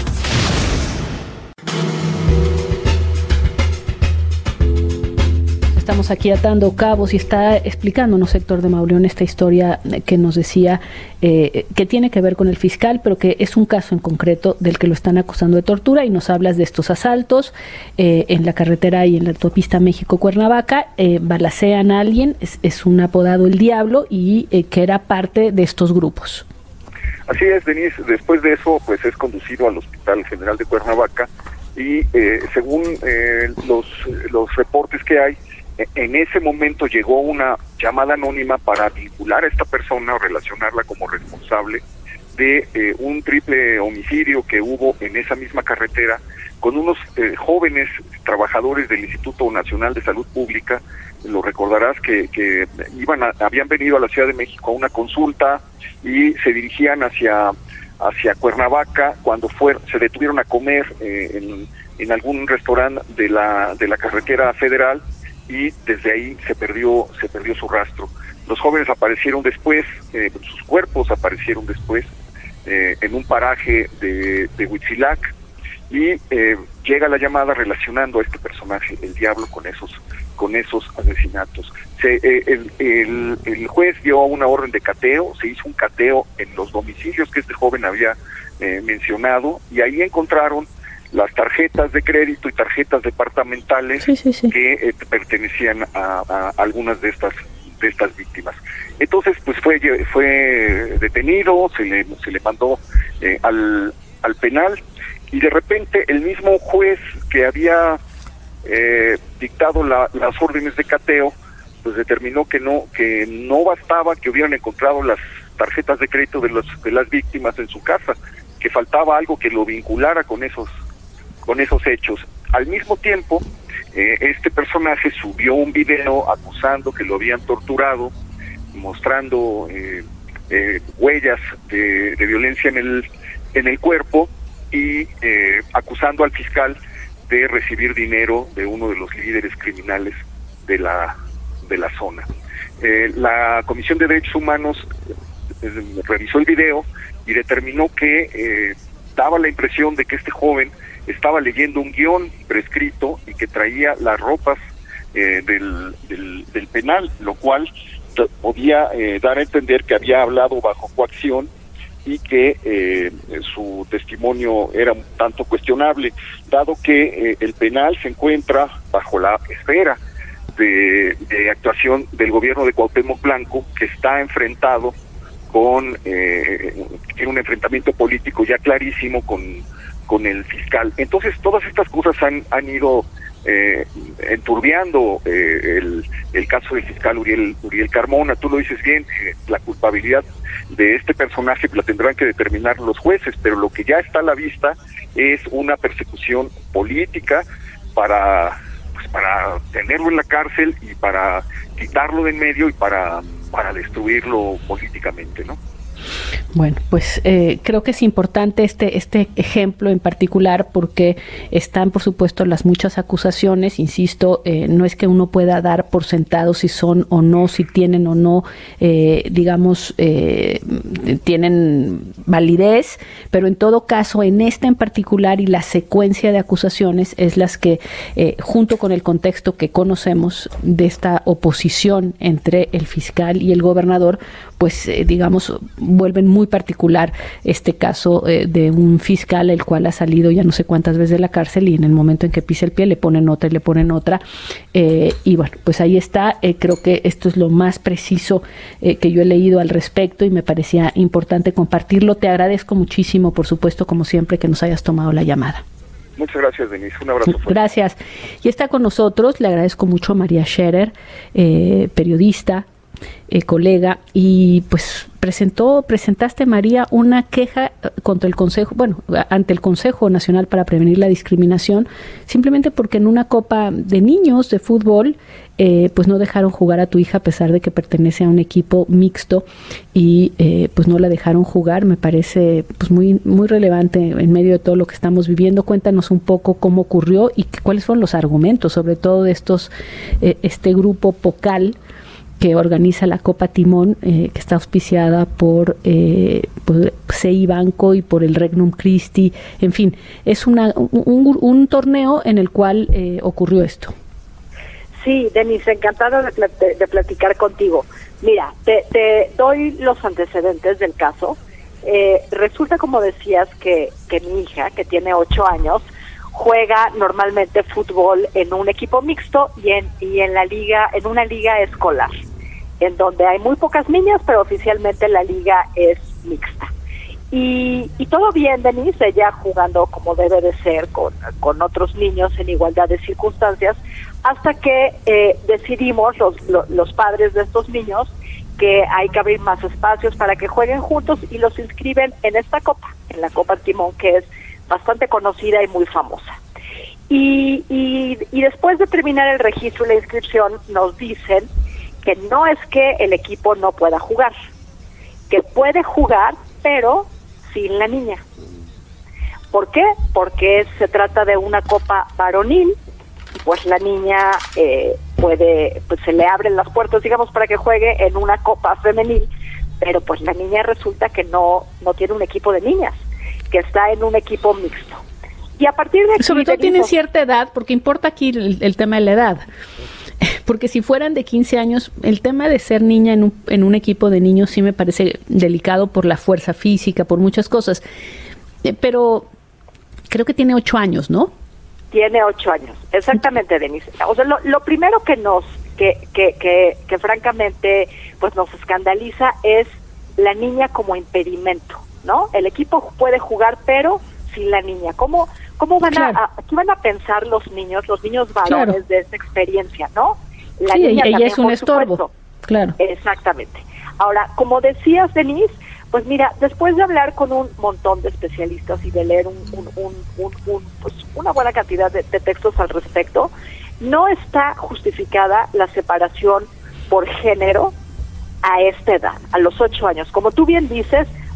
Estamos aquí atando cabos y está explicándonos Héctor de Mauleón esta historia que nos decía eh, que tiene que ver con el fiscal, pero que es un caso en concreto del que lo están acusando de tortura, y nos hablas de estos asaltos eh, en la carretera y en la autopista México-Cuernavaca. Eh, balacean a alguien, es, es un apodado El Diablo, y eh, que era parte de estos grupos. Así es, Denise. Después de eso, pues es conducido al Hospital General de Cuernavaca y eh, según eh, los, los reportes que hay, en ese momento llegó una llamada anónima para vincular a esta persona o relacionarla como responsable de eh, un triple homicidio que hubo en esa misma carretera con unos eh, jóvenes trabajadores del Instituto Nacional de Salud Pública. Lo recordarás que, que iban a, habían venido a la Ciudad de México a una consulta y se dirigían hacia hacia Cuernavaca cuando fue, se detuvieron a comer eh, en, en algún restaurante de la de la carretera federal, y desde ahí se perdió se perdió su rastro. Los jóvenes aparecieron después, eh, sus cuerpos aparecieron después eh, en un paraje de, de Huitzilac, y eh, llega la llamada relacionando a este personaje, El Diablo, con esos con esos asesinatos. Se, eh, el, el, el juez dio una orden de cateo, se hizo un cateo en los domicilios que este joven había eh, mencionado, y ahí encontraron las tarjetas de crédito y tarjetas departamentales sí, sí, sí. que eh, pertenecían a, a algunas de estas de estas víctimas. Entonces, pues fue fue detenido, se le se le mandó eh, al al penal, y de repente el mismo juez que había eh, dictado la, las órdenes de cateo, pues determinó que no que no bastaba que hubieran encontrado las tarjetas de crédito de los de las víctimas en su casa, que faltaba algo que lo vinculara con esos con esos hechos. Al mismo tiempo, eh, este personaje subió un video acusando que lo habían torturado, mostrando eh, eh, huellas de, de violencia en el en el cuerpo y eh, acusando al fiscal de recibir dinero de uno de los líderes criminales de la de la zona. Eh, la Comisión de Derechos Humanos eh, revisó el video y determinó que eh, daba la impresión de que este joven estaba leyendo un guión prescrito y que traía las ropas eh, del, del, del penal, lo cual t- podía eh, dar a entender que había hablado bajo coacción y que eh, su testimonio era un tanto cuestionable, dado que eh, el penal se encuentra bajo la esfera de, de actuación del gobierno de Cuauhtémoc Blanco, que está enfrentado con, eh, tiene un enfrentamiento político ya clarísimo con, con el fiscal. Entonces todas estas cosas han, han ido eh, enturbiando eh, el, el caso del fiscal Uriel, Uriel Carmona. Tú lo dices bien, eh, la culpabilidad de este personaje la tendrán que determinar los jueces, pero lo que ya está a la vista es una persecución política para, pues, para tenerlo en la cárcel y para quitarlo de en medio y para, para destruirlo políticamente, ¿no? Bueno, pues eh, creo que es importante este este ejemplo en particular porque están, por supuesto, las muchas acusaciones. Insisto, eh, no es que uno pueda dar por sentado si son o no, si tienen o no, eh, digamos, eh, tienen validez, pero en todo caso, en esta en particular y la secuencia de acusaciones es las que, eh, junto con el contexto que conocemos de esta oposición entre el fiscal y el gobernador, pues, eh, digamos, vuelven muy particular este caso eh, de un fiscal el cual ha salido ya no sé cuántas veces de la cárcel y en el momento en que pisa el pie le ponen otra y le ponen otra eh, y bueno, pues ahí está. Eh, creo que esto es lo más preciso eh, que yo he leído al respecto y me parecía importante compartirlo. Te agradezco muchísimo, por supuesto, como siempre, que nos hayas tomado la llamada. Muchas gracias, Denise. Un abrazo fuerte. Gracias. Y está con nosotros, le agradezco mucho a María Scherer, eh, periodista, eh, colega, y pues presentó, presentaste, María, una queja contra el Consejo, bueno, ante el Consejo Nacional para Prevenir la Discriminación, simplemente porque en una copa de niños de fútbol, eh, pues no dejaron jugar a tu hija a pesar de que pertenece a un equipo mixto y eh, pues no la dejaron jugar. Me parece pues muy muy relevante en medio de todo lo que estamos viviendo. Cuéntanos un poco cómo ocurrió y cuáles fueron los argumentos, sobre todo de estos eh, este grupo Pocal que organiza la Copa Timón, eh, que está auspiciada por, eh, por C I Banco y por el Regnum Christi. En fin, es una, un, un torneo en el cual eh, ocurrió esto. Sí, Denise, encantada de, de, de platicar contigo. Mira, te, te doy los antecedentes del caso. Eh, resulta, como decías, que, que mi hija, que tiene ocho años, juega normalmente fútbol en un equipo mixto y en, y en la liga, en una liga escolar, en donde hay muy pocas niñas, pero oficialmente la liga es mixta. Y, y todo bien, Denise, ella jugando como debe de ser, con, con otros niños en igualdad de circunstancias, hasta que eh, decidimos los, los, los padres de estos niños que hay que abrir más espacios para que jueguen juntos y los inscriben en esta copa, en la Copa Timón, que es bastante conocida y muy famosa. Y, y, y después de terminar el registro y la inscripción, nos dicen que no es que el equipo no pueda jugar, que puede jugar, pero sin la niña. ¿Por qué? Porque se trata de una copa varonil, pues la niña eh, puede, pues se le abren las puertas, digamos, para que juegue en una copa femenil, pero pues la niña resulta que no, no tiene un equipo de niñas, que está en un equipo mixto. Y a partir de aquí, sobre todo venimos... tienen cierta edad, porque importa aquí el, el tema de la edad. Porque si fueran de quince años, el tema de ser niña en un, en un equipo de niños sí me parece delicado por la fuerza física, por muchas cosas. Eh, pero creo que tiene ocho años, ¿no? Tiene ocho años, exactamente, Denise. O sea, lo, lo primero que nos, que, que, que, que francamente, pues nos escandaliza es la niña como impedimento, ¿no? El equipo puede jugar, pero sin la niña. ¿Cómo, cómo van claro. a, a, qué van a pensar los niños, los niños varones claro. de esta experiencia, ¿no? La sí, niña ella también, es un estorbo, supuesto. Claro. Exactamente. Ahora, como decías, Denise, pues mira, después de hablar con un montón de especialistas y de leer un, un, un, un, un, pues una buena cantidad de, de textos al respecto, no está justificada la separación por género a esta edad, a los ocho años. Como tú bien dices,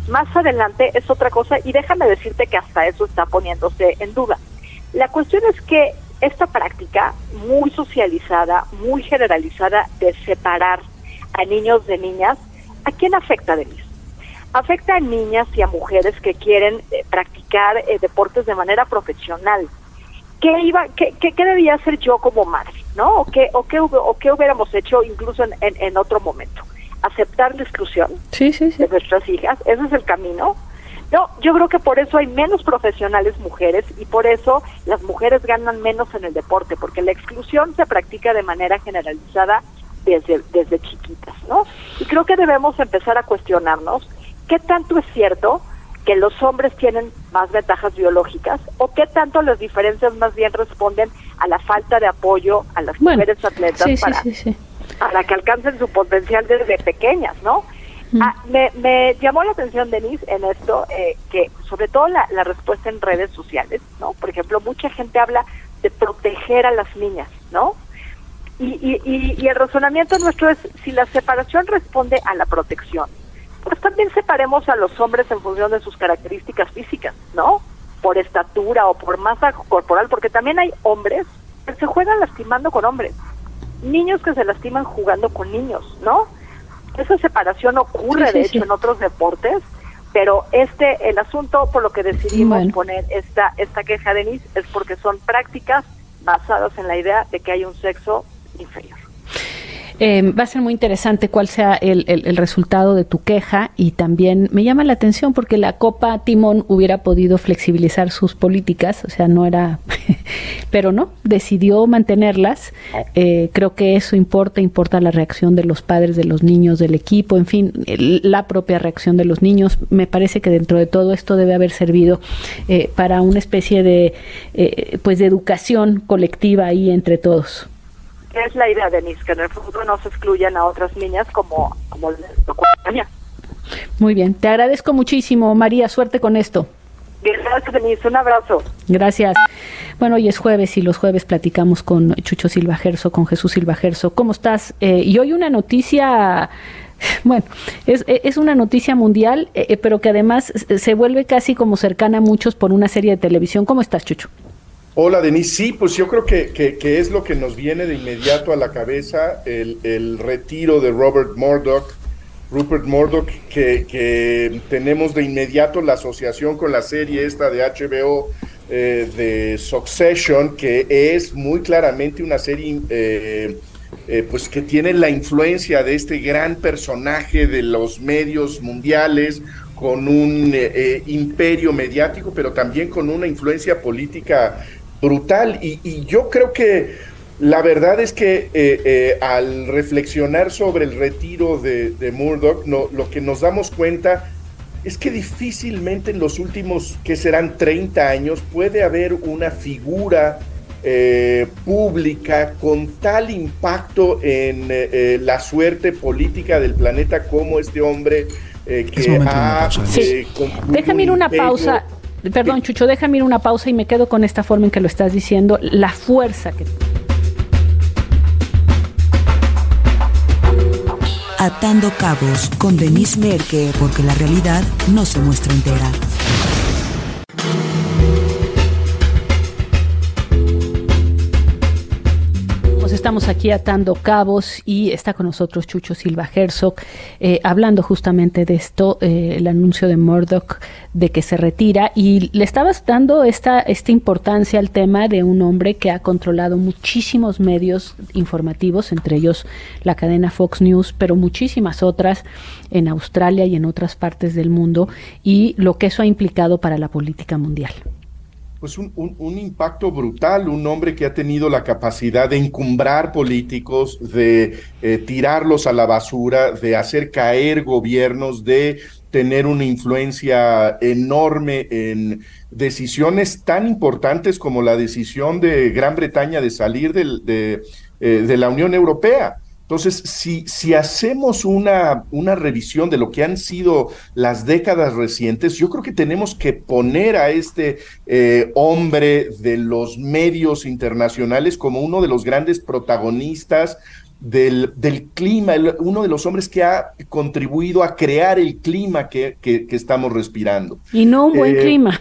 Más adelante es otra cosa, y déjame decirte que hasta eso está poniéndose en duda. La cuestión es que esta práctica muy socializada, muy generalizada de separar a niños de niñas, ¿a quién afecta, Denise? Afecta a niñas y a mujeres que quieren eh, practicar eh, deportes de manera profesional. ¿Qué iba, qué, qué, qué debía hacer yo como madre, no? ¿O qué, o qué, o qué hubiéramos hecho incluso en, en, en otro momento? ¿Aceptar la exclusión sí, sí, sí. de nuestras hijas? ¿Ese es el camino? No, yo creo que por eso hay menos profesionales mujeres y por eso las mujeres ganan menos en el deporte, porque la exclusión se practica de manera generalizada desde, desde chiquitas, ¿no? Y creo que debemos empezar a cuestionarnos qué tanto es cierto que los hombres tienen más ventajas biológicas o qué tanto las diferencias más bien responden a la falta de apoyo a las bueno, mujeres atletas sí, para, sí, sí, sí. para que alcancen su potencial desde pequeñas, ¿no? Mm. Ah, me, me llamó la atención, Denise, en esto, eh, que sobre todo la, la respuesta en redes sociales, ¿no? Por ejemplo, mucha gente habla de proteger a las niñas, ¿no? Y, y, y, y el razonamiento nuestro es, si la separación responde a la protección, pues también separemos a los hombres en función de sus características físicas, ¿no? Por estatura o por masa corporal, porque también hay hombres que se juegan lastimando con hombres, niños que se lastiman jugando con niños, ¿no? Esa separación ocurre, sí, sí, de hecho, sí. en otros deportes, pero este, el asunto por lo que decidimos bueno. poner esta, esta queja, Denise, es porque son prácticas basadas en la idea de que hay un sexo inferior. Eh, va a ser muy interesante cuál sea el, el, el resultado de tu queja, y también me llama la atención porque la Copa Timón hubiera podido flexibilizar sus políticas, o sea, no era, pero no, decidió mantenerlas. Eh, creo que eso importa, importa la reacción de los padres, de los niños, del equipo, en fin, el, la propia reacción de los niños. Me parece que dentro de todo esto debe haber servido eh, para una especie de, eh, pues, de educación colectiva ahí entre todos. Es la idea, Denise, que en el futuro no se excluyan a otras niñas como, como les tocó a María. Muy bien, te agradezco muchísimo, María, suerte con esto. Gracias, Denise, un abrazo. Gracias. Bueno, hoy es jueves y los jueves platicamos con Chucho Silva Gerso, con Jesús Silva Gerso. ¿Cómo estás? Eh, y hoy una noticia, bueno, es, es una noticia mundial, eh, pero que además se vuelve casi como cercana a muchos por una serie de televisión. ¿Cómo estás, Chucho? Hola, Denise. Sí, pues yo creo que, que, que es lo que nos viene de inmediato a la cabeza, el, el retiro de Robert Murdoch, Rupert Murdoch, que, que tenemos de inmediato la asociación con la serie esta de H B O eh, de Succession, que es muy claramente una serie eh, eh, pues que tiene la influencia de este gran personaje de los medios mundiales, con un eh, imperio mediático, pero también con una influencia política brutal, y, y yo creo que la verdad es que eh, eh, al reflexionar sobre el retiro de, de Murdoch, no, lo que nos damos cuenta es que difícilmente en los últimos, que serán treinta años, puede haber una figura eh, pública con tal impacto en eh, la suerte política del planeta como este hombre eh, que ha... Sí. Eh, Déjame ir una pausa. Perdón, Chucho, déjame ir una pausa y me quedo con esta forma en que lo estás diciendo, la fuerza que... Atando cabos con Denise Merker, porque la realidad no se muestra entera. Estamos aquí atando cabos y está con nosotros Chucho Silva Gerso, eh, hablando justamente de esto, eh, el anuncio de Murdoch de que se retira, y le estabas dando esta, esta importancia al tema de un hombre que ha controlado muchísimos medios informativos, entre ellos la cadena Fox News, pero muchísimas otras en Australia y en otras partes del mundo, y lo que eso ha implicado para la política mundial. Pues un, un, un impacto brutal, un hombre que ha tenido la capacidad de encumbrar políticos, de eh, tirarlos a la basura, de hacer caer gobiernos, de tener una influencia enorme en decisiones tan importantes como la decisión de Gran Bretaña de salir del, de, eh, de la Unión Europea. Entonces, si, si hacemos una, una revisión de lo que han sido las décadas recientes, yo creo que tenemos que poner a este eh, hombre de los medios internacionales como uno de los grandes protagonistas del, del clima, el, uno de los hombres que ha contribuido a crear el clima que, que, que estamos respirando. Y no un buen eh, clima.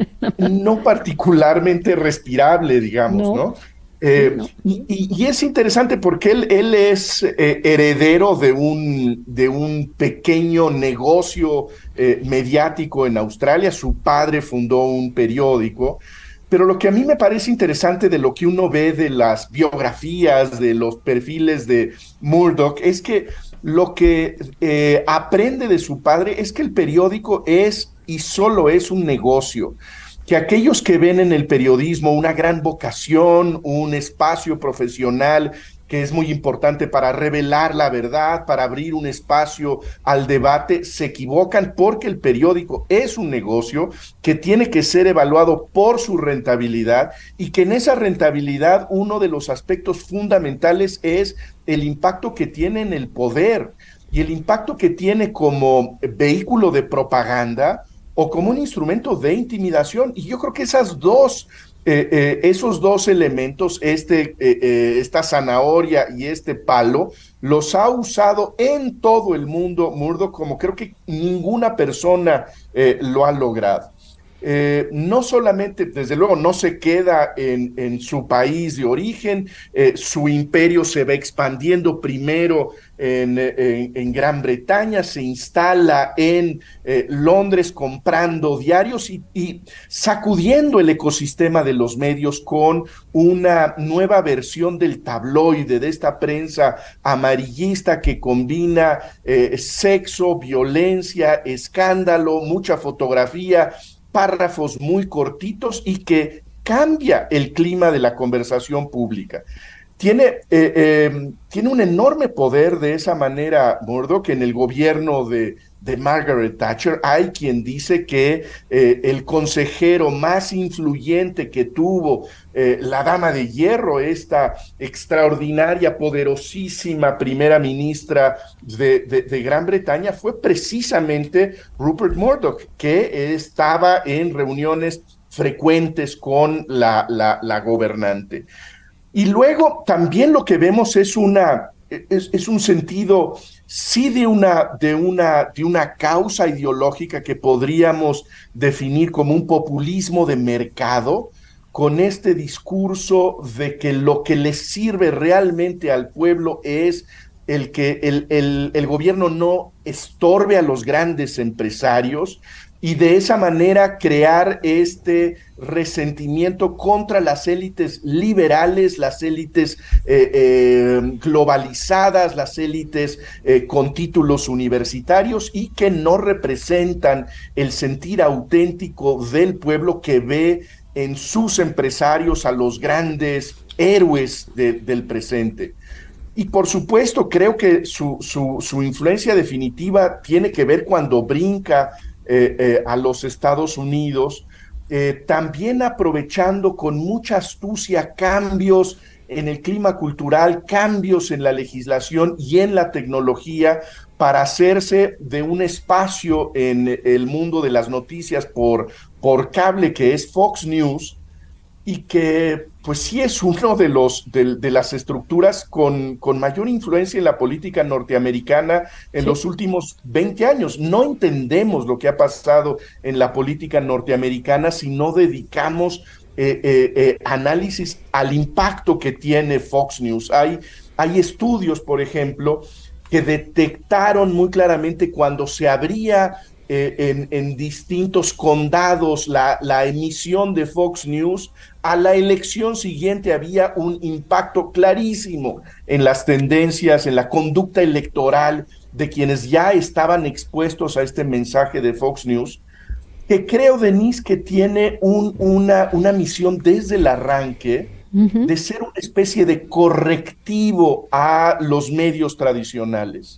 No particularmente respirable, digamos, ¿no? ¿no? Eh, no. Y, y es interesante porque él, él es eh, heredero de un, de un pequeño negocio eh, mediático en Australia. Su padre fundó un periódico. Pero lo que a mí me parece interesante de lo que uno ve de las biografías, de los perfiles de Murdoch, es que lo que eh, aprende de su padre es que el periódico es y solo es un negocio, que aquellos que ven en el periodismo una gran vocación, un espacio profesional que es muy importante para revelar la verdad, para abrir un espacio al debate, se equivocan porque el periódico es un negocio que tiene que ser evaluado por su rentabilidad y que en esa rentabilidad uno de los aspectos fundamentales es el impacto que tiene en el poder y el impacto que tiene como vehículo de propaganda o como un instrumento de intimidación. Y yo creo que esas dos Eh, eh, esos dos elementos, este, eh, eh, esta zanahoria y este palo, los ha usado en todo el mundo Murdoch como creo que ninguna persona eh, lo ha logrado. Eh, no solamente, desde luego, no se queda en, en su país de origen, eh, su imperio se va expandiendo primero en, en, en Gran Bretaña, se instala en eh, Londres comprando diarios y, y sacudiendo el ecosistema de los medios con una nueva versión del tabloide, de esta prensa amarillista que combina eh, sexo, violencia, escándalo, mucha fotografía, párrafos muy cortitos y que cambia el clima de la conversación pública. Tiene, eh, eh, tiene un enorme poder de esa manera, Murdoch, en el gobierno de, de Margaret Thatcher. Hay quien dice que eh, el consejero más influyente que tuvo eh, la Dama de Hierro, esta extraordinaria, poderosísima primera ministra de, de, de Gran Bretaña, fue precisamente Rupert Murdoch, que estaba en reuniones frecuentes con la, la, la gobernante. Y luego también lo que vemos es una es, es un sentido sí de una de una de una causa ideológica que podríamos definir como un populismo de mercado, con este discurso de que lo que le sirve realmente al pueblo es el que el, el, el gobierno no estorbe a los grandes empresarios, y de esa manera crear este resentimiento contra las élites liberales, las élites eh, eh, globalizadas, las élites eh, con títulos universitarios y que no representan el sentir auténtico del pueblo que ve en sus empresarios a los grandes héroes de, del presente. Y por supuesto creo que su, su, su influencia definitiva tiene que ver cuando brinca Eh, eh, a los Estados Unidos, eh, también aprovechando con mucha astucia cambios en el clima cultural, cambios en la legislación y en la tecnología para hacerse de un espacio en el mundo de las noticias por, por cable que es Fox News, y que pues sí es uno de los de, de las estructuras con, con mayor influencia en la política norteamericana en sí. los últimos veinte años. No entendemos lo que ha pasado en la política norteamericana si no dedicamos eh, eh, eh, análisis al impacto que tiene Fox News. Hay, hay estudios, por ejemplo, que detectaron muy claramente cuando se abría Eh, en, en distintos condados la, la emisión de Fox News, a la elección siguiente había un impacto clarísimo en las tendencias, en la conducta electoral de quienes ya estaban expuestos a este mensaje de Fox News, que creo, Denise, que tiene un, una, una misión desde el arranque uh-huh. de ser una especie de correctivo a los medios tradicionales.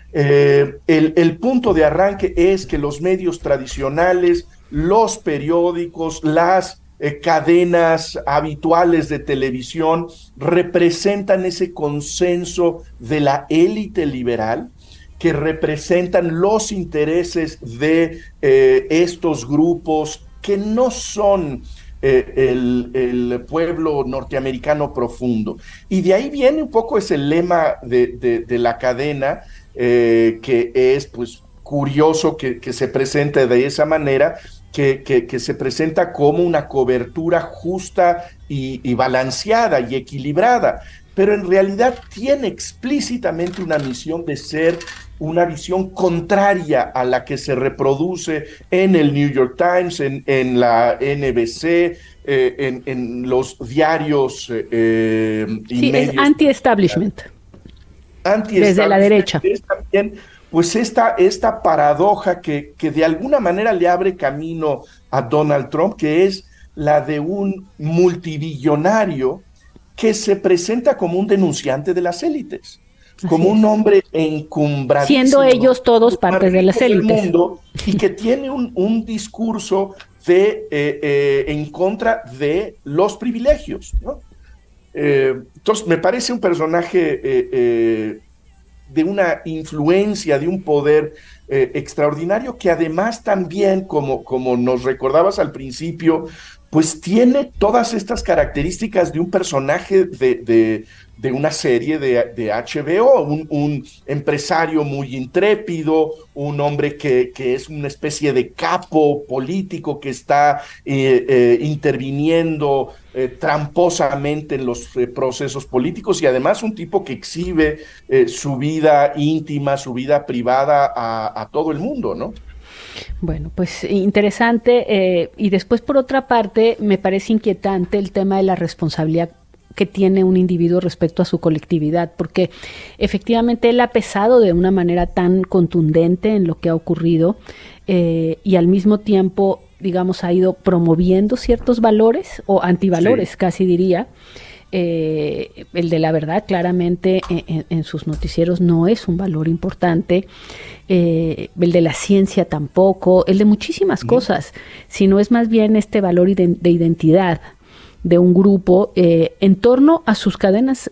Eh, el, el punto de arranque es que los medios tradicionales, los periódicos, las eh, cadenas habituales de televisión representan ese consenso de la élite liberal, que representan los intereses de eh, estos grupos que no son eh, el, el pueblo norteamericano profundo. Y de ahí viene un poco ese lema de, de, de la cadena, eh, que es pues curioso que, que se presente de esa manera, que, que, que se presenta como una cobertura justa y, y balanceada y equilibrada, pero en realidad tiene explícitamente una misión de ser una visión contraria a la que se reproduce en el New York Times, en, en la N B C, eh, en, en los diarios eh, y sí, medios. Es anti-establishment. Anti-establishment. Desde la derecha. Es también, pues esta, esta paradoja que, que de alguna manera le abre camino a Donald Trump, que es la de un multibillonario que se presenta como un denunciante de las élites, así como es. Un hombre encumbradísimo, siendo ellos todos partes de las élites, mundo, y que tiene un, un discurso de eh, eh, en contra de los privilegios, ¿no? Eh, entonces me parece un personaje eh, eh, de una influencia, de un poder eh, extraordinario, que además también, como, como nos recordabas al principio, pues tiene todas estas características de un personaje de, de, de una serie de, de H B O, un, un empresario muy intrépido, un hombre que, que es una especie de capo político que está eh, eh, interviniendo eh, tramposamente en los eh, procesos políticos, y además un tipo que exhibe eh, su vida íntima, su vida privada a, a todo el mundo, ¿no? Bueno, pues interesante, eh, y después por otra parte me parece inquietante el tema de la responsabilidad que tiene un individuo respecto a su colectividad, porque efectivamente él ha pesado de una manera tan contundente en lo que ha ocurrido, eh, y al mismo tiempo, digamos, ha ido promoviendo ciertos valores o antivalores, sí. Casi diría. Eh, el de la verdad claramente en, en sus noticieros no es un valor importante, eh, el de la ciencia tampoco, el de muchísimas cosas, sino es más bien este valor de, de identidad de un grupo eh, en torno a sus cadenas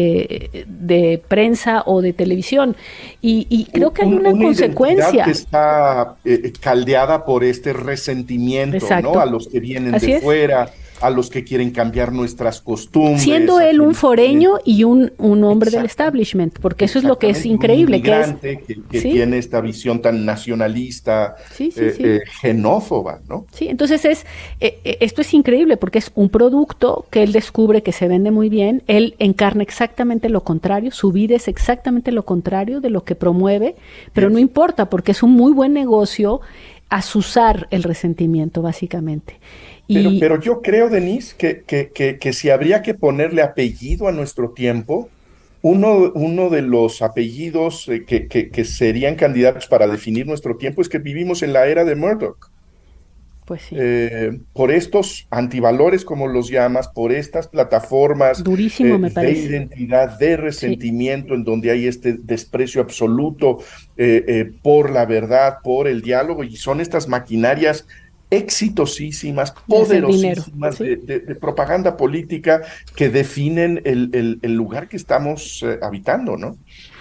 de, de prensa o de televisión, y, y creo que hay una, una consecuencia que está eh, caldeada por este resentimiento, ¿no? A los que vienen Así de es. fuera, a los que quieren cambiar nuestras costumbres. Siendo él un foreño y un, un hombre del establishment, porque eso es lo que es increíble. Un migrante que, es, que, que ¿sí? tiene esta visión tan nacionalista, sí, sí, eh, sí. Eh, xenófoba, ¿no? Sí, entonces es eh, esto es increíble porque es un producto que él descubre que se vende muy bien, él encarna exactamente lo contrario, su vida es exactamente lo contrario de lo que promueve, pero yes. no importa porque es un muy buen negocio azuzar el resentimiento, básicamente. Pero, pero yo creo, Denise, que, que, que, que si habría que ponerle apellido a nuestro tiempo, uno, uno de los apellidos eh, que, que, que serían candidatos para definir nuestro tiempo es que vivimos en la era de Murdoch. Pues sí. Eh, por estos antivalores, como los llamas, por estas plataformas Durísimo, eh, me parece. de identidad, de resentimiento, sí. en donde hay este desprecio absoluto eh, eh, por la verdad, por el diálogo, y son estas maquinarias exitosísimas, poderosísimas ¿sí? de, de, de propaganda política que definen el, el, el lugar que estamos eh, habitando, ¿no?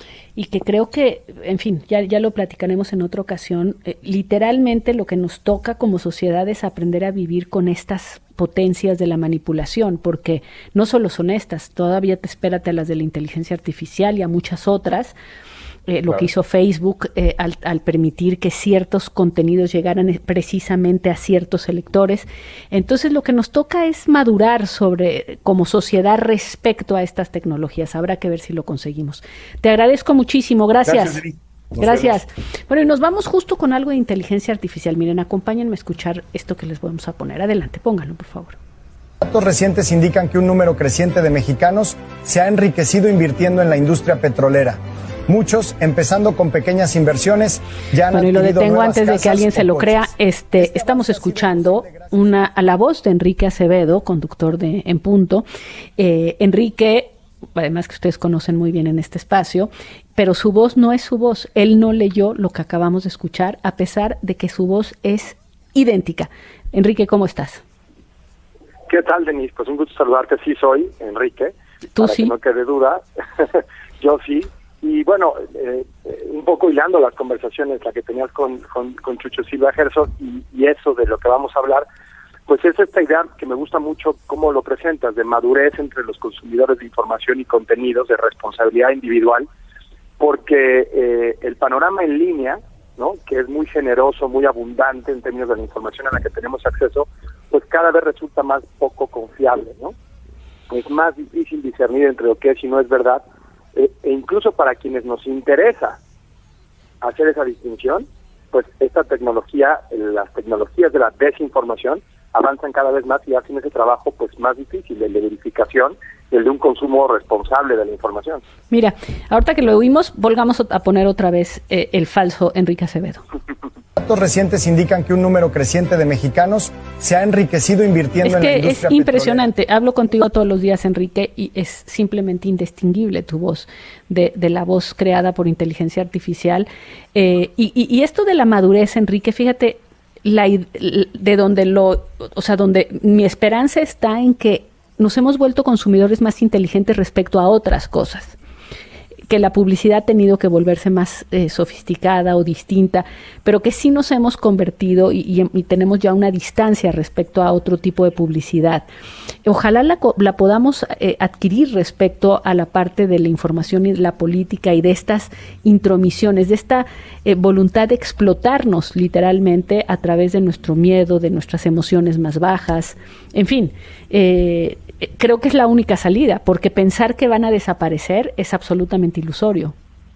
Y que creo que, en fin, ya, ya lo platicaremos en otra ocasión, eh, literalmente lo que nos toca como sociedad es aprender a vivir con estas potencias de la manipulación, porque no solo son estas, todavía te espérate a las de la inteligencia artificial y a muchas otras. Eh, lo claro. que hizo Facebook eh, al, al permitir que ciertos contenidos llegaran precisamente a ciertos electores. Entonces lo que nos toca es madurar sobre como sociedad respecto a estas tecnologías. Habrá que ver si lo conseguimos. Te agradezco muchísimo, gracias. Gracias. Gracias. Bueno, y nos vamos justo con algo de inteligencia artificial. Miren, acompáñenme a escuchar esto que les vamos a poner. Adelante, pónganlo, por favor. Datos recientes indican que un número creciente de mexicanos se ha enriquecido invirtiendo en la industria petrolera. Muchos, empezando con pequeñas inversiones, ya han Bueno, y lo detengo antes de que alguien se lo crea. Este, estamos escuchando una a la voz de Enrique Acevedo, conductor de En Punto. Eh, Enrique, además que ustedes conocen muy bien en este espacio, pero su voz no es su voz. Él no leyó lo que acabamos de escuchar, a pesar de que su voz es idéntica. Enrique, ¿cómo estás? ¿Qué tal, Denise? Pues un gusto saludarte. Sí soy, Enrique. ¿Tú para sí? Que no quede duda. Yo sí. Y bueno, eh, un poco hilando las conversaciones, la que tenías con, con, con Chucho Silva Herzog y, y eso de lo que vamos a hablar, pues es esta idea que me gusta mucho cómo lo presentas, de madurez entre los consumidores de información y contenidos, de responsabilidad individual, porque eh, el panorama en línea, ¿no?, que es muy generoso, muy abundante en términos de la información a la que tenemos acceso, pues cada vez resulta más poco confiable, ¿no? Es más difícil discernir entre lo que es y no es verdad, eh, e incluso para quienes nos interesa hacer esa distinción, pues esta tecnología, las tecnologías de la desinformación avanzan cada vez más y hacen ese trabajo pues más difícil, el de verificación, el de un consumo responsable de la información. Mira, ahorita que lo oímos, volvamos a poner otra vez eh, el falso Enrique Acevedo. Datos recientes indican que un número creciente de mexicanos se ha enriquecido invirtiendo es en la que industria es impresionante. Petrolera. Hablo contigo todos los días, Enrique, y es simplemente indistinguible tu voz de, de la voz creada por inteligencia artificial. Eh, y, y, y esto de la madurez, Enrique, fíjate, la, de donde lo, o sea, donde mi esperanza está en que nos hemos vuelto consumidores más inteligentes respecto a otras cosas, que la publicidad ha tenido que volverse más eh, sofisticada o distinta, pero que sí nos hemos convertido y, y, y tenemos ya una distancia respecto a otro tipo de publicidad. Ojalá la, la podamos eh, adquirir respecto a la parte de la información y de la política y de estas intromisiones, de esta eh, voluntad de explotarnos literalmente a través de nuestro miedo, de nuestras emociones más bajas, en fin. Eh, Creo que es la única salida, porque pensar que van a desaparecer es absolutamente ilusorio.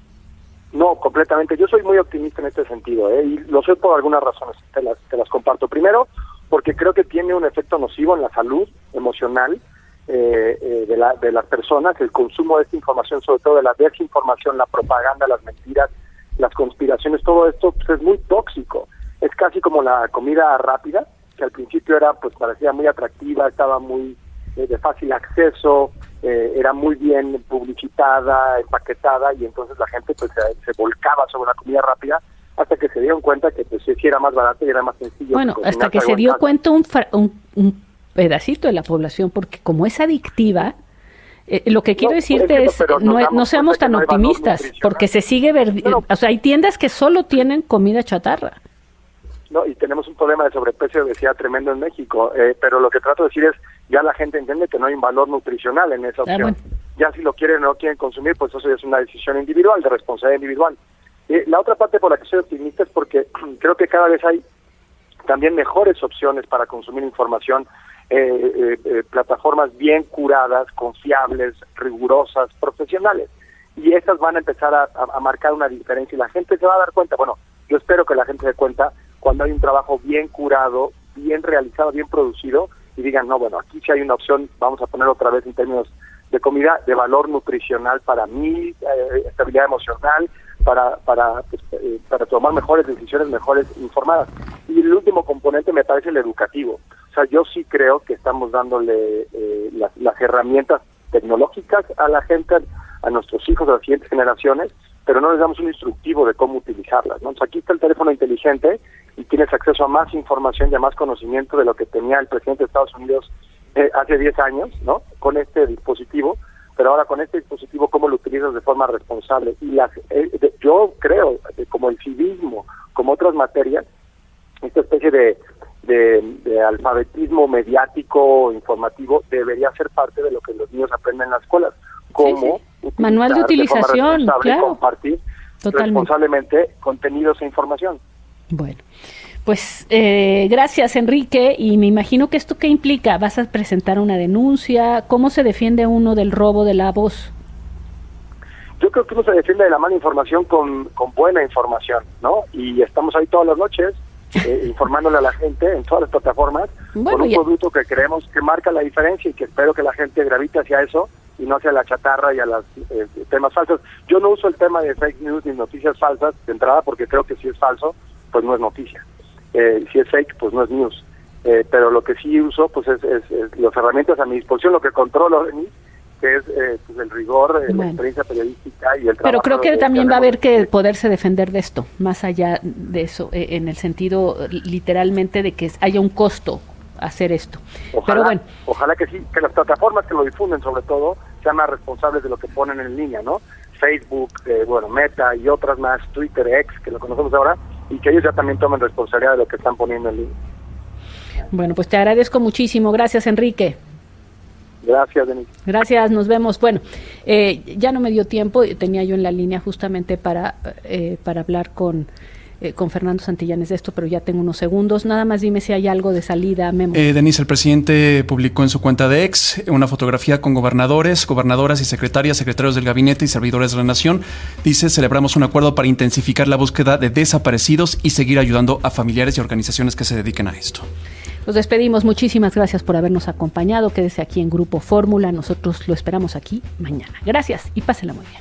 No, completamente. Yo soy muy optimista en este sentido, ¿eh? Y lo soy por algunas razones, te las, te las comparto. Primero, porque creo que tiene un efecto nocivo en la salud emocional eh, eh, de, la, de las personas, el consumo de esta información, sobre todo de la desinformación, la propaganda, las mentiras, las conspiraciones, todo esto pues, es muy tóxico. Es casi como la comida rápida, que al principio era, pues parecía muy atractiva, estaba muy de fácil acceso, eh, era muy bien publicitada, empaquetada, y entonces la gente pues se, se volcaba sobre la comida rápida hasta que se dieron cuenta que pues sí era más barato y era más sencillo. Bueno, hasta que se dio cuenta un, un, un pedacito de la población, porque como es adictiva, eh, lo que quiero no, decirte es, no, no seamos tan no optimistas, porque se sigue, ver, no, o sea, hay tiendas que solo tienen comida chatarra. No, y tenemos un problema de sobrepeso y obesidad tremendo en México, eh, pero lo que trato de decir es, ya la gente entiende que no hay un valor nutricional en esa opción. Ah, bueno. Ya si lo quieren o no quieren consumir, pues eso ya es una decisión individual, de responsabilidad individual. Eh, la otra parte por la que soy optimista es porque creo que cada vez hay también mejores opciones para consumir información, eh, eh, eh, plataformas bien curadas, confiables, rigurosas, profesionales. Y estas van a empezar a, a, a marcar una diferencia y la gente se va a dar cuenta, bueno, yo espero que la gente se dé cuenta cuando hay un trabajo bien curado, bien realizado, bien producido, y digan, no, bueno, aquí sí hay una opción, vamos a poner otra vez en términos de comida, de valor nutricional para mí, eh, estabilidad emocional, para para pues, eh, para tomar mejores decisiones, mejores informadas. Y el último componente me parece el educativo. O sea, yo sí creo que estamos dándole eh, las, las herramientas tecnológicas a la gente, a nuestros hijos, a las siguientes generaciones, pero no les damos un instructivo de cómo utilizarlas, ¿no? Entonces, aquí está el teléfono inteligente y tienes acceso a más información y a más conocimiento de lo que tenía el presidente de Estados Unidos eh, hace diez años, ¿no? Con este dispositivo, pero ahora con este dispositivo, ¿cómo lo utilizas de forma responsable? Y las, eh, de, yo creo, eh, como el civismo, como otras materias, esta especie de, de, de alfabetismo mediático, informativo, debería ser parte de lo que los niños aprenden en las escuelas. Cómo sí, sí. Manual de utilización, de claro. Compartir Totalmente. responsablemente contenidos e información. Bueno, pues eh, gracias, Enrique, y me imagino que esto ¿qué implica? ¿Vas a presentar una denuncia? ¿Cómo se defiende uno del robo de la voz? Yo creo que uno se defiende de la mala información con, con buena información, ¿no? Y estamos ahí todas las noches eh, informándole a la gente en todas las plataformas bueno, con un ya. producto que creemos que marca la diferencia y que espero que la gente gravite hacia eso y no hacia la chatarra y a los eh, temas falsos. Yo no uso el tema de fake news ni noticias falsas de entrada porque creo que si es falso, pues no es noticia. Eh, si es fake, pues no es news. Eh, pero lo que sí uso, pues es, es, es las herramientas a mi disposición, lo que controlo de mí, que es eh, pues el rigor, eh, bueno. la experiencia periodística y el trabajo. Pero creo que de, también de va a haber que poderse defender de esto, más allá de eso, eh, en el sentido literalmente de que haya un costo hacer esto. Ojalá, pero bueno. Ojalá que sí, que las plataformas que lo difunden sobre todo sean más responsables de lo que ponen en línea, ¿no? Facebook, eh, bueno, Meta y otras más, Twitter, X, que lo conocemos ahora, y que ellos ya también tomen responsabilidad de lo que están poniendo en línea. Bueno, pues te agradezco muchísimo. Gracias, Enrique. Gracias, Denise. Gracias, nos vemos. Bueno, eh, ya no me dio tiempo, tenía yo en la línea justamente para, eh, para hablar con, eh, con Fernando Santillanes de esto, pero ya tengo unos segundos. Nada más dime si hay algo de salida, Memo. Eh, Denise, el presidente publicó en su cuenta de X una fotografía con gobernadores, gobernadoras y secretarias, secretarios del gabinete y servidores de la nación. Dice, celebramos un acuerdo para intensificar la búsqueda de desaparecidos y seguir ayudando a familiares y organizaciones que se dediquen a esto. Nos despedimos. Muchísimas gracias por habernos acompañado. Quédese aquí en Grupo Fórmula. Nosotros lo esperamos aquí mañana. Gracias y pásenla muy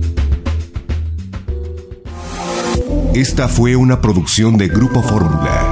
bien. Esta fue una producción de Grupo Fórmula.